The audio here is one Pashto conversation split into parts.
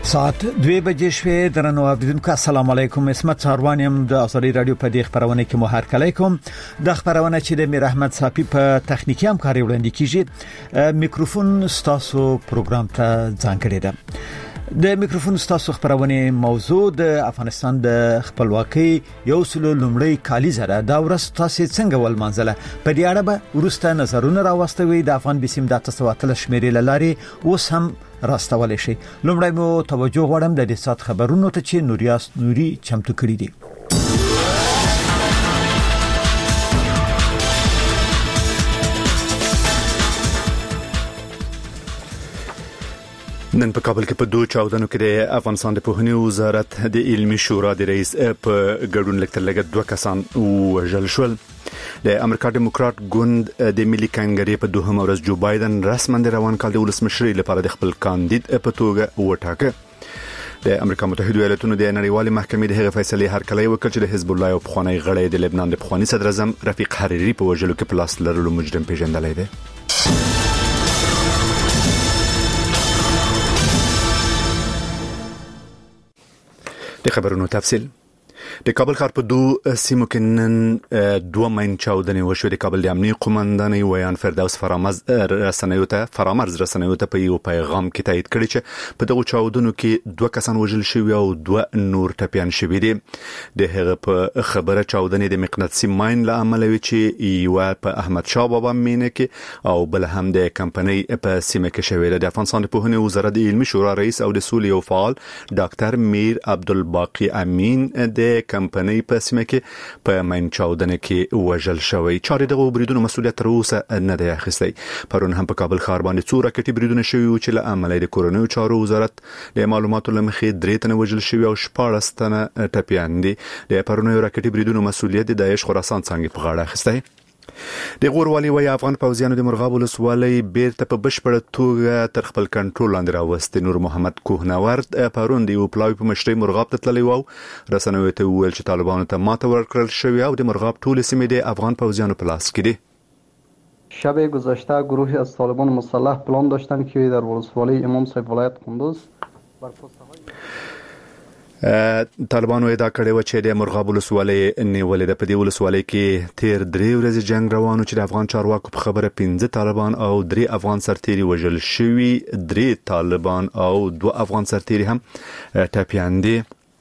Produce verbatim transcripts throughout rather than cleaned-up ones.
ساعت دوی بجې شوې. درنو اوریدونکو السلام علیکم. اسمت ساروانیم د ازادي رادیو په دې خبرونه کې مو هرکلی کوم. د خبرونه چې د میر احمد صافي په تخنیکی همکاري وړاندې کیږي. میکروفون ستاسو پروګرام ته ځانګړی ده. د میکروفون ستاسو خبرونه موضوع د افغانستان د خپلواکۍ یو سلو لومړی کالی زره دا ورځ تاسو څنګه ولمنځله. په دې اړه به ورسته نظرونه راوستوي. د افغان بسیم د تاسو وتل شمیرې لاري اوس هم راستول شي. لومړی مو توجه غواړم د دې سات خبرونو ته چې نوریاس نوري چمتو کړی دي. نن په کابل کې په دوه چاودنو کې د افغانستان د پوهنې وزارت د علمي شورا د رئیس په ګډون لیکل لګد دوه کسان وژل شول. د امریکا دیموکرات ګوند د ملي کنګرې په دوهم ورځ جو بایدن رسماً د روان کال د ولسمشرۍ لپاره د خپل کاندید په توګه وټاکه. د امریکا متحده ایالاتونو د نړیوالې محکمې د هغه فیصله هرکلی وکړ چې د حزب الله او پخوانی غړی د لبنان د پخوانی صدر اعظم رفیق حریری په وژلو کې پلاس لرلو مجرم پیژندلی دی. د خبرونو تفصیل. د کابل ښار په دوه سیمو کې نن دوه مین چاودنې وشوې. د کابل د امنیتي قومندانۍ ویان فردوس فرامرز رسنیو ته فرامرز رسنیو ته په یو پیغام کې تایید کړی چې په دغه چاودنو کې دوه کسان وژل شوي او دوه نور ټپیان شوي دي. د هغه په خبره چاودنې د مقناطیسي ماین له امله وی چې یو په احمد شاه بابا مینه کې او بل هم د کمپنۍ په سیمه کې شوې ده. د افغانستان د پوهنې وزارت د علمي شورا رئیس او د سولې او فعال ډاکټر میر عبدالباقی امین د کمپنۍ په سیمه کې په مین چاودنه کې وژل شوی. چارې دغه بریدونو مسؤلیت تر اوسه نه دی اخیستی. پرون هم په کابل ښار باندې څو راکټي بریدونه شوي و چې له امله د کورونیو چارو وزارت د معلوماتو له مخې درې تنه وژل شوي او شپاړس تنه ټپیان دي. د پرونیو راکټي بریدونو مسؤلیت د داعش خراسان څنګه په غاړه اخیستی. د غوروالی وای افغان پوځیانو د مرغاب ولسوالۍ بیرته په بشپړه توګه تر خپل کنټرول لاندې راوستي. نور محمد کوهنورد پرون د یو پلاوی په مشرۍ مرغاب ته تللی و. رسنیو ته وویل چې طالبانو ته ماته ورکړل شوې او د مرغاب ټول سیمې د افغان پوځیانو په لاس کې دي. شب گذشته گروهی از طالبان مسلح پلان داشتند که در ولسوالی امام صاحب ولایت قندوز بر پست‌های طالبانو ادعا کړې و چې د مرغاب ولسوالۍ نیولې ده. په دې ولسوالۍ کې تیر درې ورځې جنگ روانو چې د افغان چارواکو په خبره پنځه طالبان او درې افغان سرتیري وژل شوي. درې طالبان او دوه افغان سرتیري هم ټپیان دي.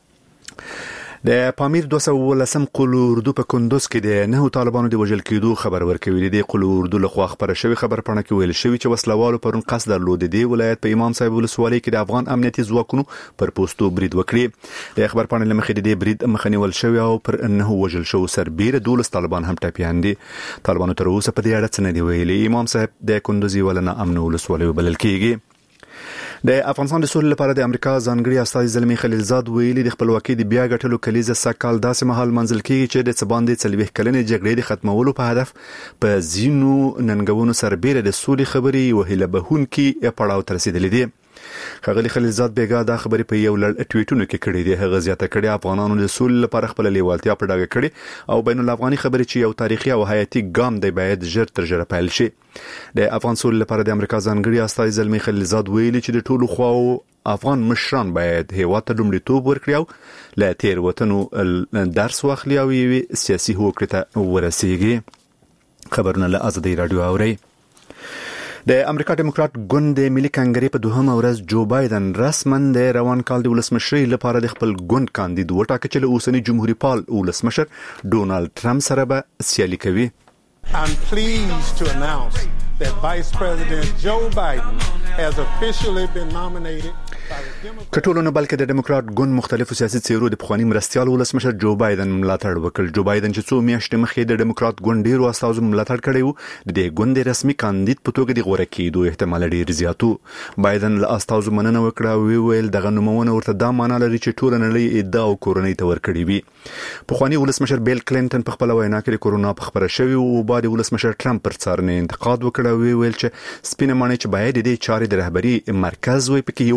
د پامیر دوه سوه ولسم قلو اردو په کندوز کې د نه طالبانو د وژل کېدو خبر ورکوي. د قلو اردو له خوا خبره شوی خبر پاڼه کې ویل شوی چې وسلوالو پرون قصد درلود د ولایت په امام صاحب ولسوالۍ کې د افغان امنیتي ځواکونو پر پوسټو برید وکړي. د خبر پاڼې له مخې د برید مخنیول شوی او پر نه وژل شو سربېره دولس طالبان هم ټپیان دي. طالبانو تر اوسه په دې اړه څه نه دی ویلي. امام صاحب د کندوز ولنه امن ولسوالۍ بلل کېږي. د افغانستان د سولې لپاره د امریکا ځانګړي استازي زلمی خلیلزاد ویلي د خپلواکۍ د بیا ګټلو کلیزه سکهال داسې مهال منځل کېږي چې د څباندې څلوېښت کلنې جګړې د ختمولو په هدف په ځینو ننګونو سربېره د سولې خبرې یو هیله بهونکي پړاو ته رسېدلې دي. ښاغلي خلیلزاد بیګا دا خبرې په یو لړ ټویټونو کې کړې دي. هغه زیاته کړې افغانانو د سولې لپاره خپل لیوالتیا په ډاګه کړې او بین الافغاني خبرې چې یو تاریخي او حیاتي ګام دی باید ژر تر ژره پیل شي. د افغان سولې لپاره د امریکا ځانګړي استازي زلمی خلیلزاد ویلي چې د ټولو خواو افغان مشران باید هیواد ته لومړیتوب ورکړي او له تېروتنو درس واخلي او یوې سیاسي هوکړې ته ورسیږي. خبرونه له ازادي راډیو اورئ. د امریکا دیموکرات ګوند د ملي کنګرې په دوهمه ورځ جو بایدن رسماً د روان کال د ولسمشرۍ لپاره د خپل ګوند کاندید وټاکه چې له اوسني جمهوریت پال ولسمشر ډونالد ټرمپ سره به سیالي کوي. I'm pleased to announce that Vice President Joe Biden has officially been nominated. کټولونه بلکې د دیموکرات ګوند مختلفو سیاسي څیرو د پخوانی مرستيال ولسمشر جو بایدن ملاتړ وکړ. جو بایدن چې څو میاشتې مخکې د دیموکرات ګوند ډیرو استازو ملاتړ کړی و د دې ګوند رسمي کاندید په توګه د غوړه کېدو احتمال ډیر زیاتو. بایدن له استازو مننه وکړه او ویل دغه نومونه ورته دا معنی لري چې ټول نړۍ ادعا او کورونی ته ورکړي وي. پخوانی ولسمشر بیل کلینټن په خپل وینا کې کورونا په خبره شوی او بعد ولسمشر ټرمپ پر څارنې انتقاد وکړ او ویل چې سپینه معنی چې باید د چارې د رهبری مرکز وي پکې یوازې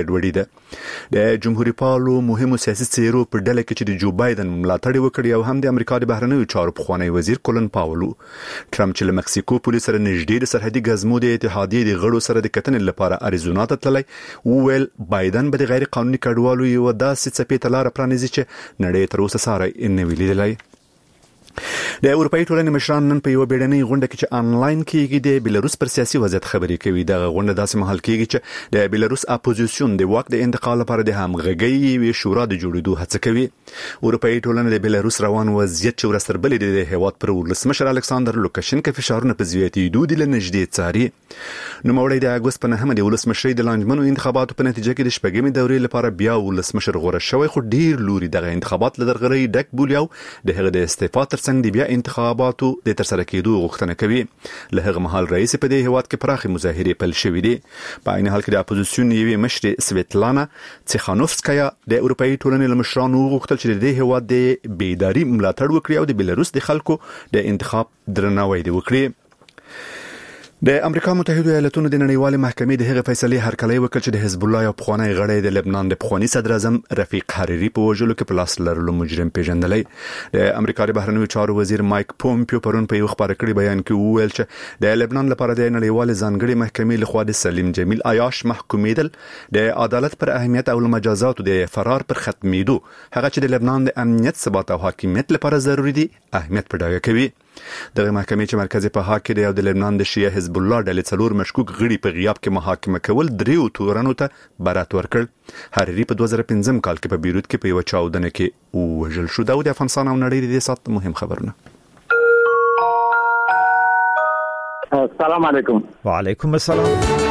ګډوډي ده. د جمهوریت پالو مهمو سیاسي څیرو په ډله کې چې د جو بایدن ملاتړ وکړي او هم د امریکا د بهرنیو چارو پخوانی وزیر کولن پاولو ټرمپ چې له مکسیکو پولیس سره نږدې د سرحدي غزمو د اتحادیې د غړو سره د کتنې لپاره اریزونا ته تللی وویل بایدن به د غیر قانوني کډوالو یو داسې څپې ته لار پرانیزي چې نړۍ تر اوسه ساره نه وی لیدلی. د اروپאי ټولنې مشران نن په یو بیړنۍ غونډه کې چې آنلاین کېږي د بیلاروس پر سیاسي وضعیت خبرې کوي. د غونډه داسې مهال کېږي چې د بیلاروس اپوزیسیون د واک د انتقال لپاره د همغږۍ وی شورا د جوړېدو هڅه کوي. اروپאי ټولنه د بیلاروس روان وضعیت چې ورسره بلې د هیواد پر ولسمشر الکساندر لوکاشنکو فشارونه په زیاتېدو د لنږدې څاري. نو مولوی د اگست په نهمه د ولسمشر د لانجمنو انتخاباتو په نتیجه کې د شپږمې دورې لپاره بیا ولسمشر غوړه شوی خو ډیر لوري دغه انتخابات لدرغړی ډک بولیاو د هغه د استعفا ترڅنګ د بیا انتخاباتو د ترسره کېدو غوښتنه کوي. له هغه مهال رئیس په دې هیواد کې پراخي مظاهرې پیل شوې دي. په عین حال کې د اپوزیسیون یوې مشر سویتلانا تسخانوفسکایا د اروپאי ټولنې له مشرانو غوښتل چې د هیواد د بیداری ملاتړ وکړي او د بیلاروس د خلکو د انتخاب درناوی وکړي. د امریکا متحده ایالاتونو د نړیوال محکمې د هغه فیصله هرکلی وکړ چې د حزب الله یو پخوانی غړی د لبنان د پخوانی صدر اعظم رفیق حریری په وژلو کې په لاس لرلو مجرم پیژندلی. د امریکا د بهرنیو چارو وزیر مایک پومپیو پرون په یو خبري کړي بیان کې وویل چې د لبنان لپاره د نړیوال ځانګړي محکمې لخوا د سلیم جمیل عیاش محکومیدل د عدالت پر اهمیت او مجازات د فرار پر ختمېدو هغه چې د لبنان د امنیت ثبات او حاکمیت لپاره ضروری دي اهمیت په ډاګه کوي. دغه محکمې چې مرکزي په حق کې د لبنان د شیعه حزب الله ډلې څلور مشکوک غړي په غیاب کې محاکمه کول دریو تورنو ته برات ورکړ. حریری په دوه زره پنځم کال کې په بیروت کې په یو چاودنه کې وژل شو. دا د افغانستان او نړۍ د سات مهم خبرونه. السلام علیکم. وعلیکم السلام.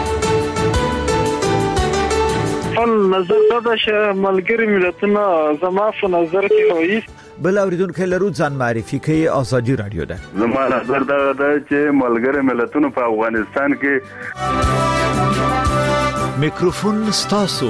فن نظر دا چې ملګری ملتونه زما په نظر کې وایي بل اوریدونکو لرو ځان معرفي کوي. ازادي رادیو ده. زما نظر دا ده چې ملګری ملتونه په افغانستان کې میکروفون ستاسو.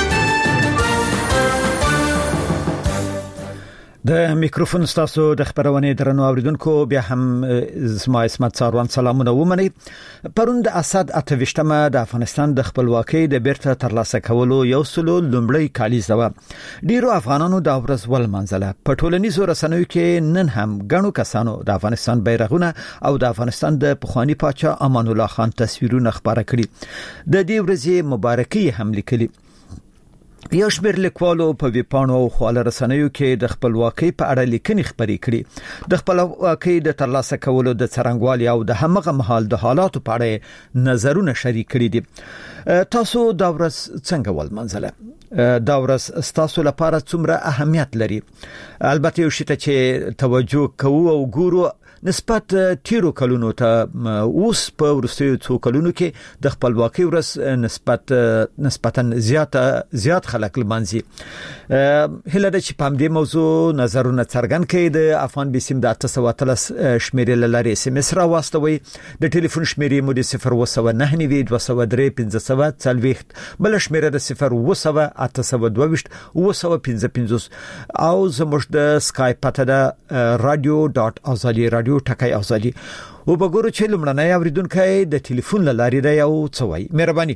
د میکروفون ستاسو د خبرونه درنو اوریدونکو بیا هم زما اسمت ساروان سلامونه ومني. پرون د اسد اتويشتمه د افغانستان د خپلواکۍ د بیرته ترلاسه کولو یو سلو لومړی کالیزه و. ډیرو افغانانو د ورځ ول منځله په ټولنیزو رسنیو کې نن هم غنو کسانو د افغانستان بیرغونه او د افغانستان د پخوانی پاچا امان الله خان تصویرونه خبره کړي. د دې ورځې مبارکي هم لیکلي. یو شمېر لیکوالو په ویپانو او خواله رسنیو کې د خپلواکۍ په اړه لیکنې خبرې کړي. د خپلواکۍ د ترلاسه کولو د څرنګوالي او د همغه مهال د حالاتو په اړه نظرونه شریک کړي دي. تاسو دا ورځ څنګه ول منځله؟ دا ورځ تاسو لپاره څومره اهمیت لري؟ البته یو شی ته چې توجه کوو او ګورو نسبت تیرو کلونو ته اوس په ورستیو څو کلونو کې د خپلواکۍ ورځ نسبت نسبتا زیات زیات خلک لمانځي. هله د چې په دې موضوع نظرونه څرګند کړي. د افغان بسیم د اته سوه اتلس شمیرې لاري اس ام اس را واستوي. د ټلیفون شمیرې مو د صفر اوه سوه نهه نوي دوه سوه درې پنځه سوه څلوېښت، بل شمیره د صفر اوه سوه اته سوه دوه ویشت اوه سوه پنځه پنځوس او زموږ د سکایپ پته د رادیو ډاټ ازادي رادیو ټکای ازادي. او وګورو چې لمړنۍ اوریدونکو د ټلیفون لاري دا یو څه وایي. مهرباني.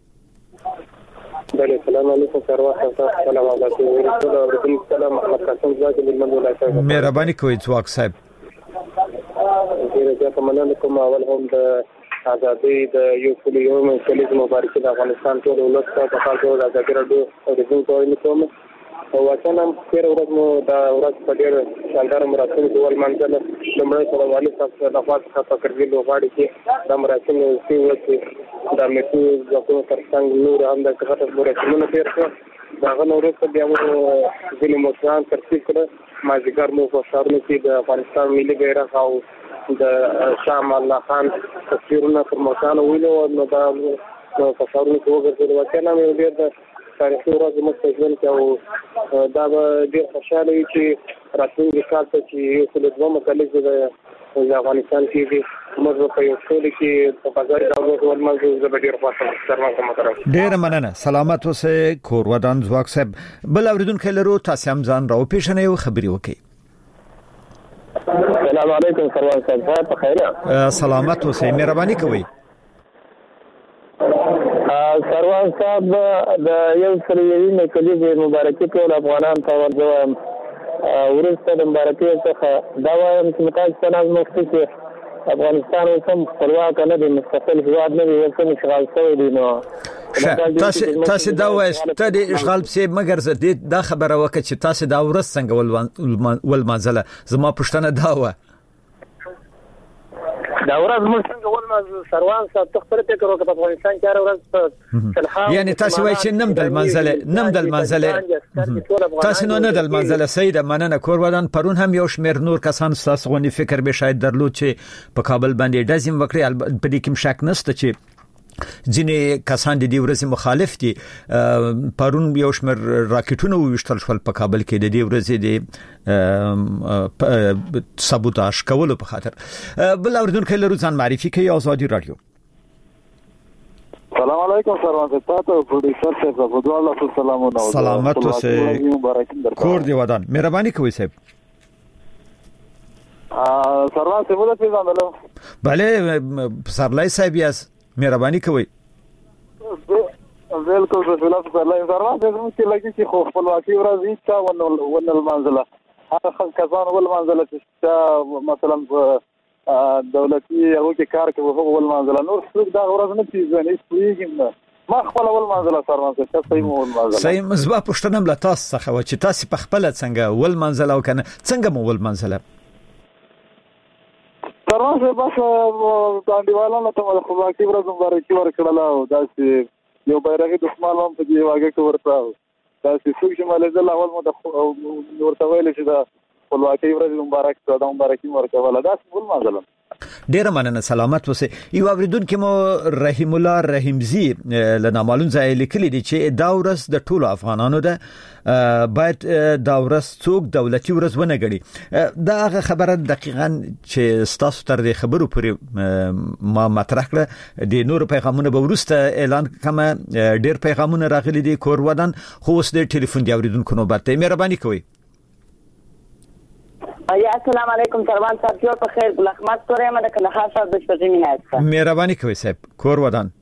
بله السلام علیکم سروه سلام علیکم سلام محمد قاسم زاده من ولایت. مهرباني کوئ ځواک صاحب. ډیره زیاته مننه کوم. اول هم د ازادي د یو کلی یو کلیز مبارکي د افغانستان ټول ولس ته په خاطر د ازادي رادیو اوریدونکو کوم او وطن هم تیر ورځ مو دا ورځ په ډېر شاندار مراسمو کې ول منځله. لومړی سره والي صاحب د خاص خاصه کړی لوغاړي کې د مراسمو کې وڅ د میټو ځکه ترڅنګ نور هم د کټه مراسمونه تیر شو. دا غنورو په بیا مو ځینې مشران ترتیب کړ. مازیګر مو په ښارونو کې د افغانستان ملي بیرغ او د شاه الله خان تصویرونه پر مکان ویلو نو دا په ښارونو کې وګرځېدل. وطن هم ډېر د تاریخي ورځ مو ځین کې او دا به ډېر خوشاله وي چې راتلونکي کال ته چې یو سل دوه کلیز د افغانستان کې دي موږ په یو ټول کې په بازار کې ډول موږ زه به ډېر خوشاله سره کوم. ډېر مننه. سلامت اوسئ کور ودان ځواک صاحب. بل اوریدونکو لرو تاسو هم ځان راو پیژنئ او خبري وکړئ. السلام علیکم سروان صاحب په خیر. سلامت اوسئ. مهرباني کوئ. سروان صاحب د یو سره یوې مکلې مبارکي ټول افغانان ته ورځم ورسته د مبارکي څخه دا وایم چې تاسو ته ناز مخکې چې افغانستان اوس هم خپلواک نه دی مستقل هیواد نه دی اوس هم اشغال شوی دی نو تاسو تاسو دا وایست ته د اشغال په مګر زه دا خبره وکړه چې تاسو دا ورځ څنګه ول منځله زما پښتنه دا و دا ورځ موږ څنګه ول سروان صاحب تخپل فکر وکړ په افغانستان کې هر ورځ تلحا یعنی تاسو وایئ چې نم دل منځله نم دل منځله تاسو نو نه دل منځله سید مننه کور ودان پرون هم یو شمیر نور کسان تاسو غونډي فکر به شاید درلود چې په کابل باندې دازم وکړي په دې کې شک نشته چې ځینې کسان د دې ورځې مخالف دي پرون یو شمیر راکټونه وشتل شول په کابل کې د دې ورځې د سابوتاژ کولو په خاطر بل اوردونکو لرو ځان معرفي کوي آزادي رادیو سلام علیکم سروان صاحب تاسو پروډوسر صاحب عبد الله سلام علیکم سلامت اوسه کور دی ودان مهرباني کوي صاحب ا سروان صاحب ولې پیژندلو bale سرلای صاحب یاس مهرباني کوي بالکل رسول الله صلی الله علیه وسلم چې لګي چې خو خپلواکي ورځ تا ونل ونل منزله هغه خلک کسان ول منزله چې مثلا دولتي هغه کې کار کوي هغه ول منزله نور څوک دا ورځ نه پیژني هیڅ ما خپل ول منزله سروان څه صحیح ول منزله صحیح مزبا پښتنم لا تاسو څخه و چې تاسو په خپل څنګه ول منزله او کنه څنګه مو ول منزله سروان صاحب بس باندې والله ته خو واقعي ورځ مبارکي ورکړل او داسې یو بیرغي د اسمال هم په دې واګه کې ورته داسې څوک چې مالې د اول مو د ورته ویل چې دا خپلواکي ورځ مبارک ته د مبارکي ورکول دا ټول مازلم ډیر مننه سلامت اوسه یو اوریدونکو مو رحیم الله رحیمزی لنا معلوم ځای لیکلی دی چې دا ورځ د ټولو افغانانو ده باید دا ورځ څوک دولتي ورځ ونه ګڼي دا هغه خبره دقیقاً چې تاسو تر دې خبرو پورې ما مطرح کړه د نور پیغامونه به ورسته اعلان کوم ډیر پیغامونه راغلي دي کور ودان خو اوس د ټلیفون دی اوریدونکو نوبت ته مهرباني کوئ یا السلام علیکم سروان صاحب جوړ په خیر ګل احمد تورې ما د کندهار صاحب د شپږمې نه مهرباني کوي صاحب کور ودان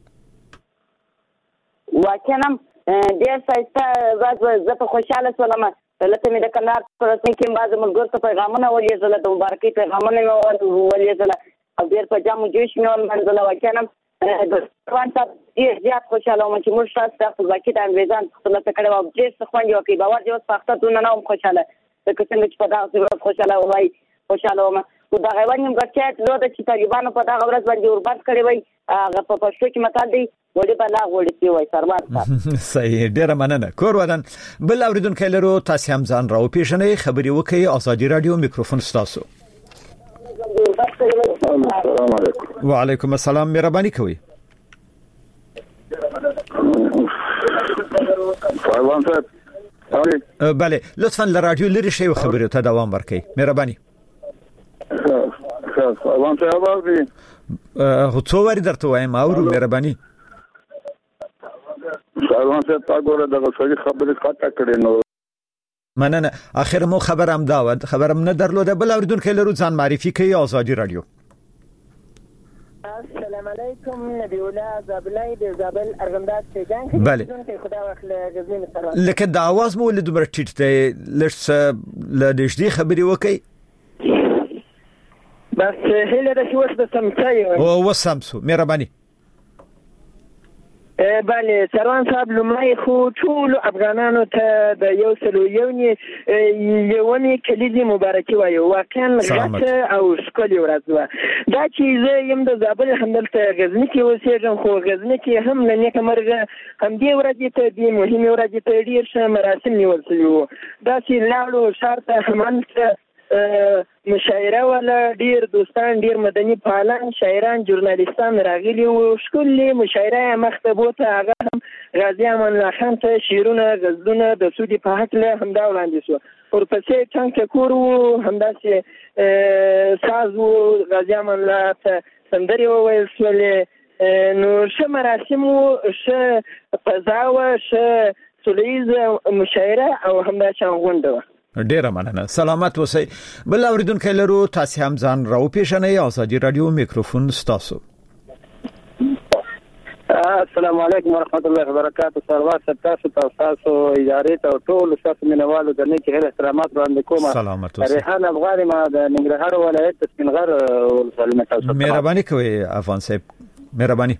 واکنم ډیر سایسته ورځ زه په خوشاله شولم لته مې د کندهار پر څنګه باز ملګرو ته پیغامونه ولېږل د مبارکي پیغامونه مې ولېږل او ډیر په جامو جوش مې منځله واکنم سروان صاحب ډیر زیات خوشاله وم چې موږ تاسو د خپلواکۍ د انګریزان څخه څه کړو او ډیر څه خوند یو کوي باور دې اوس پخته دونه نه وم خوشاله که څنګه چې په دا ورځ خوشاله وای خوشاله وم خو دا غوښنه ګټه لو د چې طالبانو په دا ورځ باندې وربند کړی وای هغه په پښتو کې متل دی وړي بلا وړي سی وای سروان صاحب صحیح ډیر مننه کور ودان بل اوریدونکو لرو تاسو هم ځان راو پیښنې خبري وکي آزادي رادیو میکروفون ستاسو السلام علیکم وعلیکم السلام مهرباني کوي سروان صاحب بله لطفا لرادیو لري شی خبرو ته دوام ورکړئ مهرباني سروان صاحب اوسئ هو څو وری درته وایم اورو مهرباني سروان صاحب تا ګوره دغه سړي خبرې خاطه کړې نو مننه اخر مو خبرم داود خبرم نه درلوده بل اوریدونکو لرو ځان معرفي کوي آزادي رادیو السلام علیکم نبی الله زابلای د زابل ارغندات پیجان کې بله خدا واخله غزنین سره لکه د आवाज مو ولې دومره ټیټ دی لږ ل دې خبري وکي بس هله د شوس د سمچای او وسامسو مهرباني بله سروان صاحب لمړی خو ټول افغانانو ته د یو سلو یونی یونی کلیدي مبارکي وایو واقعا غټ او ښکلې ورځ وه دا چې زه یم د زابل همدلته غزني کې اوسېږم خو غزني کې هم له نیکه مرغه همدې ورځې ته دې مهمې ورځې ته ډېر ښه مراسم نیول شوي وو داسې لاړو ښار ته همالته مشاعره ولا ډیر دوستان ډیر مدني فعالان شاعران ژورنالیستان راغلي وو ښکلې مشاعره مخته بوته هغه هم غازي امان الله خان ته شعرونه غزلونه د سودي په هکله همدا وړاندې شو ورپسې څنګ ټکور وو همداسې ساز وو غازي امان الله ته سندرې وویل شولې نو ښه مراسم وو ښه فضا وه ښه سوله مشاعره او همداشان غونډه وه ډیره مننه سلامت اوسئ بل اوریدونکو لرو تاسو هم ځان راو پیښنې آزادي رادیو میکروفون ستاسو السلام علیکم ورحمت الله وبرکاته. سروار تاسو ته تاسو ادارې ته ټول تاسو مینوالو د نیک هیله احترامات وړاندې کوم. سلامات اوسئ. ریحان افغاني ما د ننګرهار ولایت سپینغر ولسوالۍ تاسو. مهرباني کوئ افغان صاحب، مهرباني.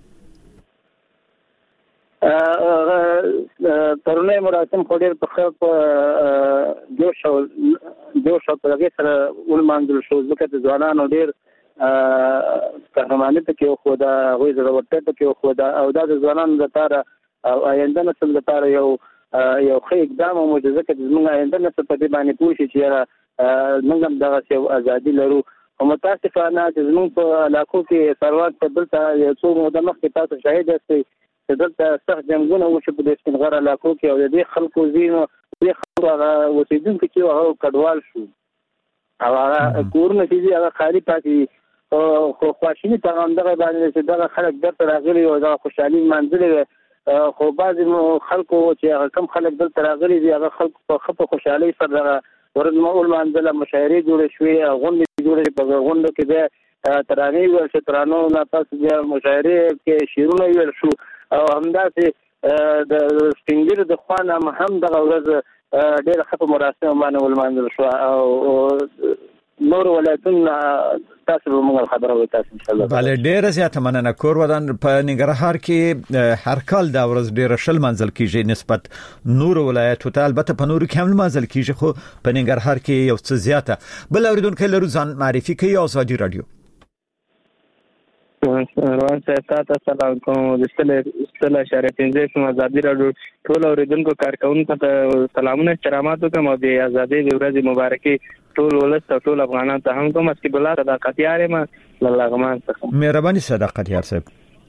ترونه مراسم خو ډېر په خپ جوش او جوش او په هغه سره ولمانځل شو ځکه د ځوانانو ډېر قهرماني پکې خو دا غوي ضرورت پکې خو دا او دا د ځوانانو لپاره او آینده نسل لپاره یو یو ښه اقدام او معجزه کې زموږ آینده نسل په دې باندې پوه شي چې موږ هم دغه یو ازادي لرو. او متاسفانه چې زموږ په علاقو کې سروات په دلته یو څو موده مخکې تاسو شاهد یاستئ چې دلته سخت جنګونه وشو په دې سپینغر علاقو کې او د دې خلکو زینو دې خلکو هغه اوسېدونکي چې هغه کډوال شو او هغه کورونه چې هغه خالي پاتې خو خواشینی ته هم دغه باندې چې دغه خلک دلته راغلي او دغه خوشحالي منځلې خو بعضې خلکو چې هغه کم خلک دلته راغلي دي هغه خلکو په ښه په خوشحالۍ سره دغه ورځ ولمانځله، مشاعرې جوړې شوې، غونډې جوړې په غونډو کې بیا ترانې ویل شو، ترانو نه پس بیا مشاعرې کې شعرونه ویل شو او همداسې د سپین ږیرو د خوا نه هم دغه ورځ ډېره ښه په مراسمو باندې ولمانځل شوه او نور ولایتونه تاسو به موږ خبره وکړو تاسو ان شاء الله. بله ډیره زیاته مننه. کور ودان په ننګرهار کې هر کال دا ورځ ډیره شل منځل کیږي نسبت نور ولایتو ته، البته په نور کې هم منځل کیږي خو په ننګرهار کې یو څه زیاته. بل اوریدونکو لرو ځان معرفي کوي آزادي رادیو. روان صاحب تاسو سلام کوم د ستل اشاره پنځه کوم آزادي رادیو ټول اوریدونکو کارکونکو ته سلامونه احترامات کوم او د آزادي د ورځې مبارکي ټول ولست ټول افغانان ته هم کوم اسکی بلا صداقتيار ما لغمان څخه. مهرباني صداقتيار صاحب.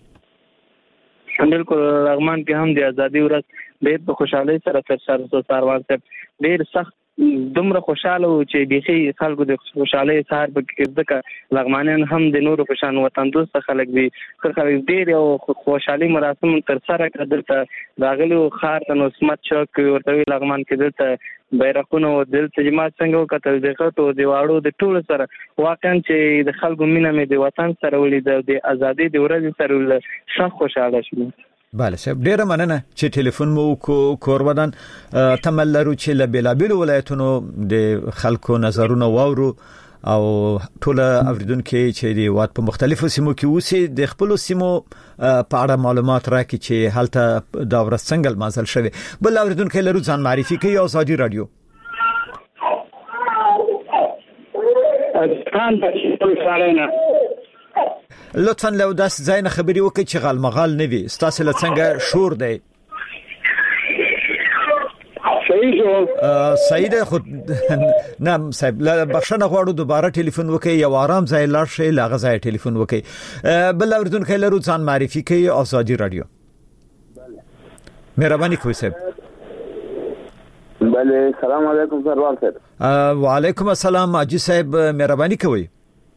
بالکل لغمان کې هم د آزادي ورځ ډېر په خوشحالۍ سره تر سره سروان صاحب ډېر سخت دومره خوشاله و چې بيخي خلکو د خوشحالۍ سهار په ځکه لغمانیان هم د نورو په شان وطن دوست خلک دي خلک ډېر او خوشحالي مراسم تر سره کړل ته راغلو خار ته نو سمت چوک ورته لغمان کې دلته بیرغونه او دلته جماعت څنګه وکتل دغه ته دی واړو د ټول سره واقعا چې د خلکو مینه مې د وطن سره ولید د ازادي د ورځ سره شخ خوشاله شوم. بله صاحب ډیره مننه چې ټلیفون مو کو کور ودان تمل لرو چې له بلابل ولایتونو د خلکو نظرونه واورو او ټول اوریدونکو چې دی وات په مختلفو سیمو کې اوسې د خپل سیمو په اړه معلومات راکړي چې هلته دا ورځ څنګه لمانځل شوی. بل اوریدونکو لرو ځان معرفي کوي آزادي رادیو. خان بشیر سارینا لطفاً لو داس زاینه خبري وکړي چې غال مغال نه وي ستاسو لڅنګه شور دی. صحیح جو سعید خود نعم صاحب لا بخښنه غواړو دوباره ټلیفون وکړي یو آرام ځای لاړ شي لاغه ځای ټلیفون وکړي. بل اوریدونکو لرو ځان معرفي کوي آزادي رادیو. مهرباني کوئ صاحب. بله سلام علیکم سروان صاحب. وعلیکم السلام اجي صاحب مهرباني کوئ.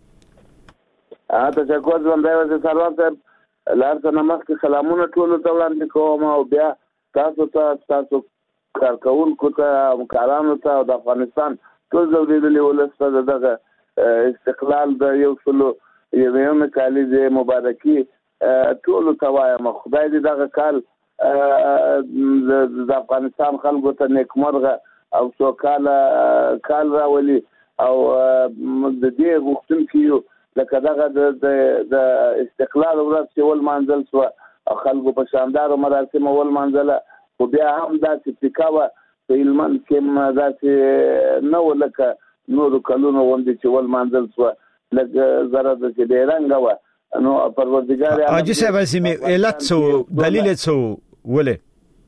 ا تشکر زم دا وځه سروان صاحب لار څخه مخکې سلامونه ټول ته وړاندې کوم او بیا تاسو ته تاسو کارکونکو ته مکارانو ته د افغانستان ټول زوړېدلي ولسته دغه استقلال د یو سلو یوم کالیزه مبارکي ټول ته وایم خدای دې دغه کال د افغانستان خلکو ته نیکمرغه او سوکاله کال راولي او د دې غوښتونکو لکه دغه د استقلال ورځ چې ولمانځل شو خلکو په شاندار مراسم ولمانځله خو بیا هم داسې پکاوه په هلمند کې داسې نه و لکه نورو کلونو غوندې چې ولمانځل شوه لږ زره د چې بېرنګه وه نو پروردګار حاجي صاحب هسې علت څه دلیل یې څه ولې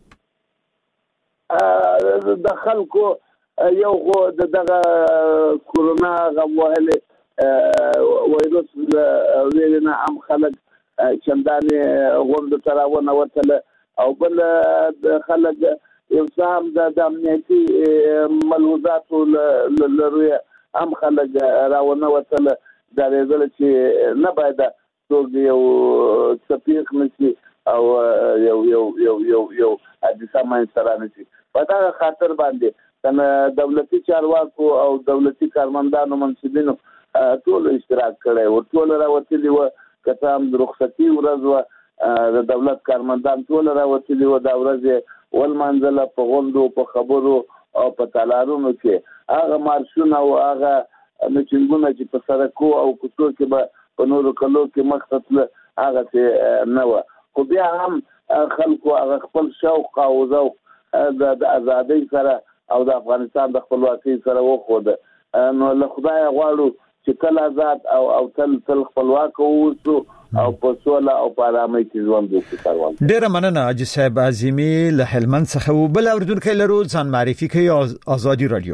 د خلکو یو خو د دغه کورونا غم وهلې وایروس ویلنه عام خلک چندانې غونډو ته راونه وتله او بل د خلک یو څه هم د امنیتي ملحوظاتو له رویه عام خلک راونه وتله ډارېدله چې نه باید څوک یو څه پیښ نه شي او یو یو یو یو یو حادثه منځته رانشي په دغه خاطر باندې کنه دولتي چارواکو او دولتي کارمندانو منصبینو ټول اشتراک کړی و ټول راوتلي وه که څه هم د رخصتي ورځ وه د دولت کارمندان ټول راوتلي و دا ورځ ول منځله په غونډو په خبرو او په تالارونو کې هغه مارشونه او هغه میټینګونه چې په سړکو او کوڅو کې به په نورو کلو کې مخ ته تلل هغه څه نه و خو بیا هم خلکو هغه خپل شوق او ذوق د ازادۍ سره او د افغانستان د خپلواکۍ سره وښوده نو له خدایه غواړو چې تل آزاد او او تل تل خپلواک اوسو او په سوله او په آرامۍ کې ژوند وکړو. ډېره مننه حاجي صاحب عظیمي له هلمند څخه و بل اوریدونکي لرو ځان معرفي کوي آزادي رادیو.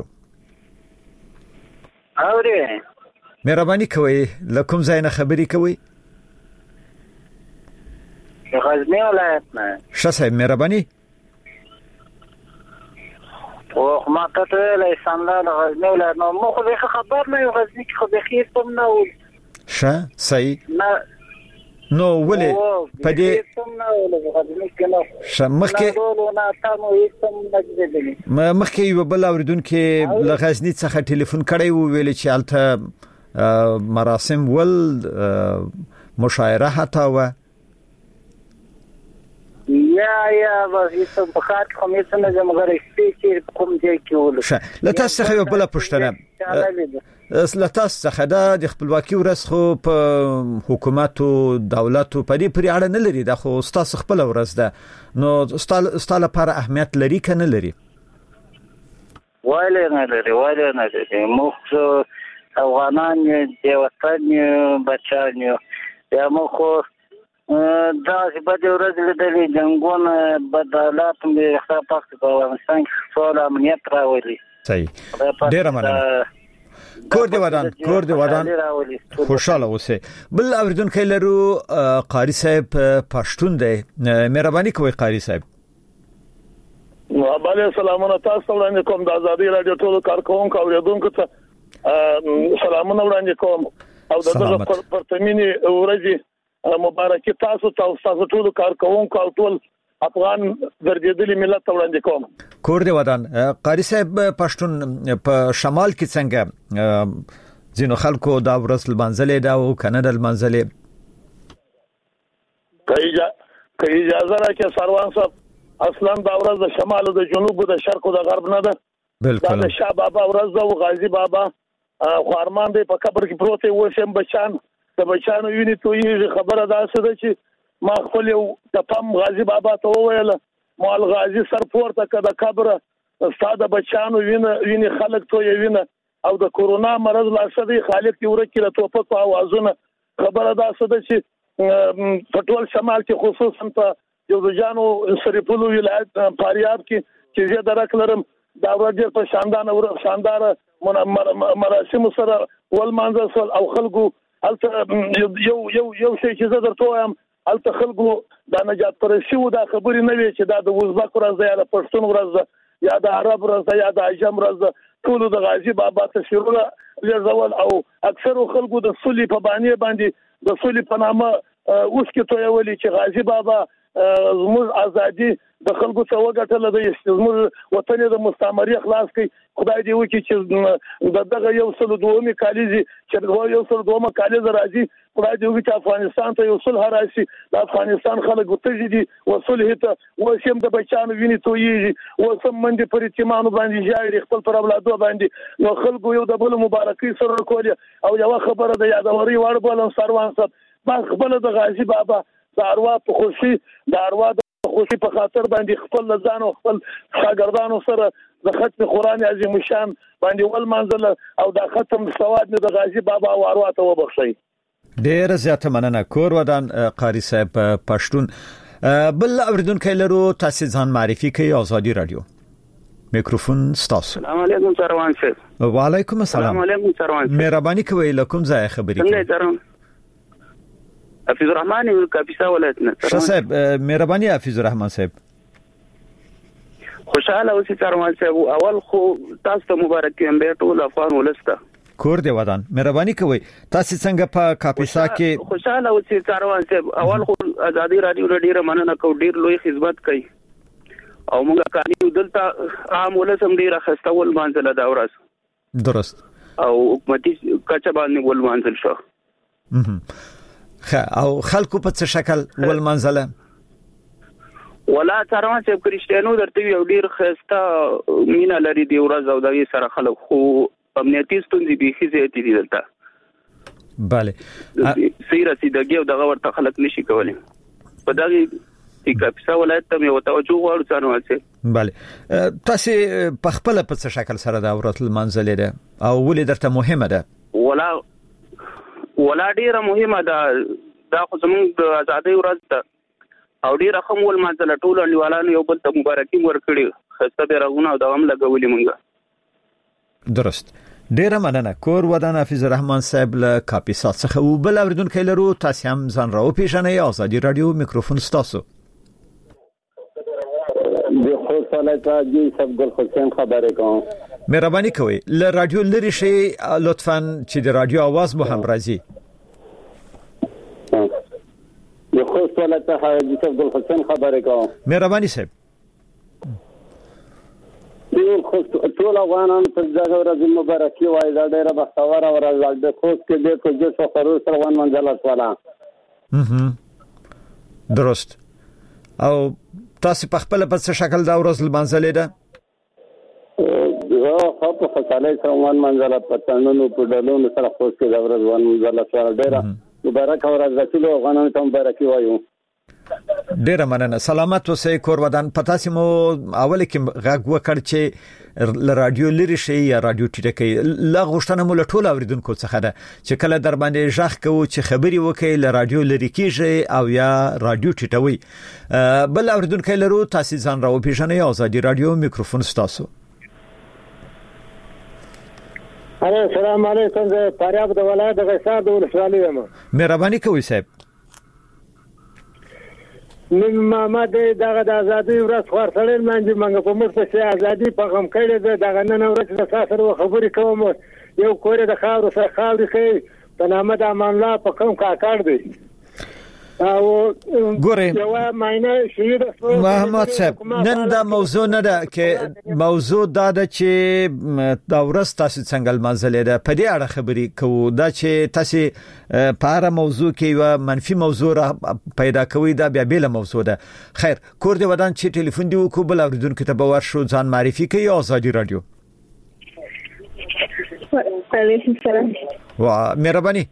اوري مهرباني کوئ له کوم ځای نه خبرې کوئ؟ غزنی ولایت نه. ښه صاحب مهرباني. او ما ته ته له اسلام له غزنی ولایت نو مو خو به خبر نه یو غزنی کې خو به خیر تم نه و. ښه صحیح. نه نو ولې په دې تم نه ول غزنی کې نو. ښه مخکې نه تاسو یې تم نه ما مخکې یو بل اوریدونکي له غزنی څخه ټلیفون کړی و ویل چې الته مراسم ول مشاعره حتا و یا یا واسه په خاط کومه څنګه زموږ سپیچ کوم ځای کې ول. ښه لته څخه یو بل پښتنه لته څخه د خپلواکي ورځ خو په حکومت او دولت په دې پرې اړه نه لري دا خو ستاسو خپل ورځ ده نو ستاسو لپاره اهمیت لري کنه لري؟ وایله نه لري وایله نه لري موږ افغانان د وطن بچان یا موږ دا چې په دې ورځ لیدلې جنگونه بدلات مې ښه پخته په افغانستان کې ټول امنیت راولي. صحیح ډیر مننه. کور دی ودان کور دی ودان خوشاله اوسه. بل اوریدونکو لرو قاری صاحب پښتون دی مهرباني کوئ قاری صاحب. وعليكم السلام تاسو وړاندې کوم د ازادي رادیو ټول کارکونکو اوریدونکو ته سلامونه وړاندې کوم او دغه پرتمینی ورځي مبارکي تاسو تاسو ټول کارکونکو او ټول افغان ګرځېدلي ملت وړاندې کوم. کور دی ودان قاری صاحب پښتون په شمال کې څنګه ځینو خلکو دا ورځ لمانځلې دا او کنه د لمانځلې کایجا کای اجازه راکې سروان صاحب اصلا دا ورځ د شمال او د جنوب او د شرق او د غرب نه ده. بالکل دا شاه بابا ورځ او غازی بابا خو ارمان دی په قبر کې پروت و شم بچان د بچانو ویني توې خبره ده څه ده چې ما خپل یو د پم غازی بابا ته وویل مال غازی سر پورته کده قبر استاد بچانو ویني ویني خلک توې ویني او د کورونا مرض لا شدي خالق دی ورکه له توپک او اوازونه خبره ده څه ده چې په ټول شمال کې خصوصا په جوزجانو سریپولو ولایت فاریاب کې چې زه درک لرم دا ورځ په شاندار او شاندار مراسم سره ول مانځل او خلکو الته یو یو یو شی چې زه درته وایم الته خلکو د نجات پرستی و دا خبرې نه وي چې دا د وزبک ورځ ده یا د پښتون ورځ ده یا د عرب ورځ ده یا د عجم ورځ ده ټول د غازی بابا تشریحونه لزول او اکثر خلکو د صلح په باندې باندې د صلح په نامه اوس کې تویولي چې غازی بابا زموږ ازادي د خلکو څخه وګټل د زموږ وطن د مستعمري خلاص کی خدای دې وکړي چې دغه یو سل دومي کالیزي چې یو سل دومه کالیز راځي خدای دې وکړي چې افغانستان ته یو صلح راشي د افغانستان خلک وتجدي وصلح ته وسیم د بچانو ویني تويږي وسم منډي پر اعتماد باندې جاي خپل پر اولادو باندې نو خلکو یو د بل مبارکي سره کولې او یو خبره د یادوري وړ بولم سروان صاحب ما خپل د غازی بابا د اروا په خوشي د اروا د خوشي په خاطر باندې خپل ځان او خپل شاګردانو سره د ختم قرآن عظیم شان باندې ول منزل او د ختم سواد د غازی بابا او اروا ته وبخشي. ډیر زیاته مننه کور ودان قاری صاحب پښتون. بل اوریدونکو لرو تاسو ځان معرفي کوي آزادي رادیو میکروفون ستاسو. السلام علیکم سروان صاحب. وعلیکم السلام. السلام علیکم سروان صاحب. مهرباني کوئ لکم ځای خبرې کوي. څنګه حفیظ الرحمن یو کاپیسا ولایت نه. ښه صاحب مهرباني حفیظ الرحمن صاحب. خوشاله اوسئ سروان صاحب اول خو تاسو ته مبارک یم به ټول افغان ولسته. کور دی ودان مهرباني کوئ تاسو څنګه په کاپیسا کې خوشاله اوسئ سروان صاحب اول خو ازادي رادیو ډیره مننه کوم ډیر لوی خدمت کوي او موږ کاري دلته عام ولسم ډیره خستول مانځل دا ورځ درست او حکومتي کچه باندې ول مانځل شو. او خلکو په څه شکل ول منځله ولا څارما چې کریسټیانو درته یو ډیر خسته مینا لري دی ورځ او د سره خلک خو امنیتي ستونزې به هیڅ دي دلته bale سیره سیدګي او دغه ورته خلک نشي کولای په دغه چې کاپیسا ولایت ته یو توجه غواړو څنګه وځي bale تاسو په خپل په څه شکل سره د اورات المنزل ده او ولې درته مهمه ده ولا ولا ډیره مهمه ده دا خو زموږ د ازادۍ ورځ ده او ډیره هم ول منزل ټول انډیوالانو یو بل ته مبارکي ورکړي خسته به راغونه او دوام لګولې مونږه درست ډیره مننه کور ودان حافظ الرحمن صاحب له کاپیسا څخه او بل اوریدونکو لرو تاسو هم ځان راو پیژنئ ازادي رادیو میکروفون ستاسو د خو صلاته جی سب ګل حسین خبره کوم مهرباني کوئ له رادیو لري شي لطفا چې د رادیو आवाज مو هم راځي د خو صلاته جی سب ګل حسین خبره کوم مهرباني صاحب ټول خو ټول افغانانو ته ځای ورځ مبارکي وای دا ډیره بختور او ورځ د خو کې د کوجه سفرو سره وان منځله سوالا اها درست او تاسو په خپل په څه شکل دا ورځ منځلې ده زه خو په خصاله سره وان منځله پټانونو په ډلونو سره خو کې دا ورځ وان منځله سوالا ډیره مبارک ورځ د ټول افغانانو ته مبارکي وایو ډیره مننه سلامت اوسئ کور ودان پتا سیمو اول کې غږ وکړ چې ل رادیو لري شي یا رادیو ټیټکې لا غوښتنه مول ټول اوریدونکو څخه ده چې کله در باندې ژغ کوو چې خبري وکړي ل رادیو لري کېږي او یا رادیو ټیټوي بل اوریدونکو لرو تاسو ځان راو پیژنئ ازادي رادیو میکروفون ستاسو السلام علیکم زه فاریاب د ولایت د غسا د ولسوالۍ یم مهرباني کوئ صاحب نن ما د دغه د ازادۍ ورځ خورسړل منځ منګه په مخ ته ازادي په غم کړي د دغه نن ورځ د ساسر خبرې کوم یو کور د خاور سره خاورې کوي په نامه د امان الله په کوم کاکړ دی او ګوره یو ماینه شهید محمد صاحب نن دا موضوع نه ده کې موضوع دا ده چې دا ورځ تاسو څنګه منځلې ده په دې اړه خبرې کوو دا چې تاسو په اړه موضوع کې یو منفي موضوع پیدا کوي دا بیا بیل موضوع ده خیر کور دی ودان چې ټلیفون دی وکړو بل اوریدونکو ته به ورشو ځان معرفي کوي ازادي رادیو علیکم السلام وا مهرباني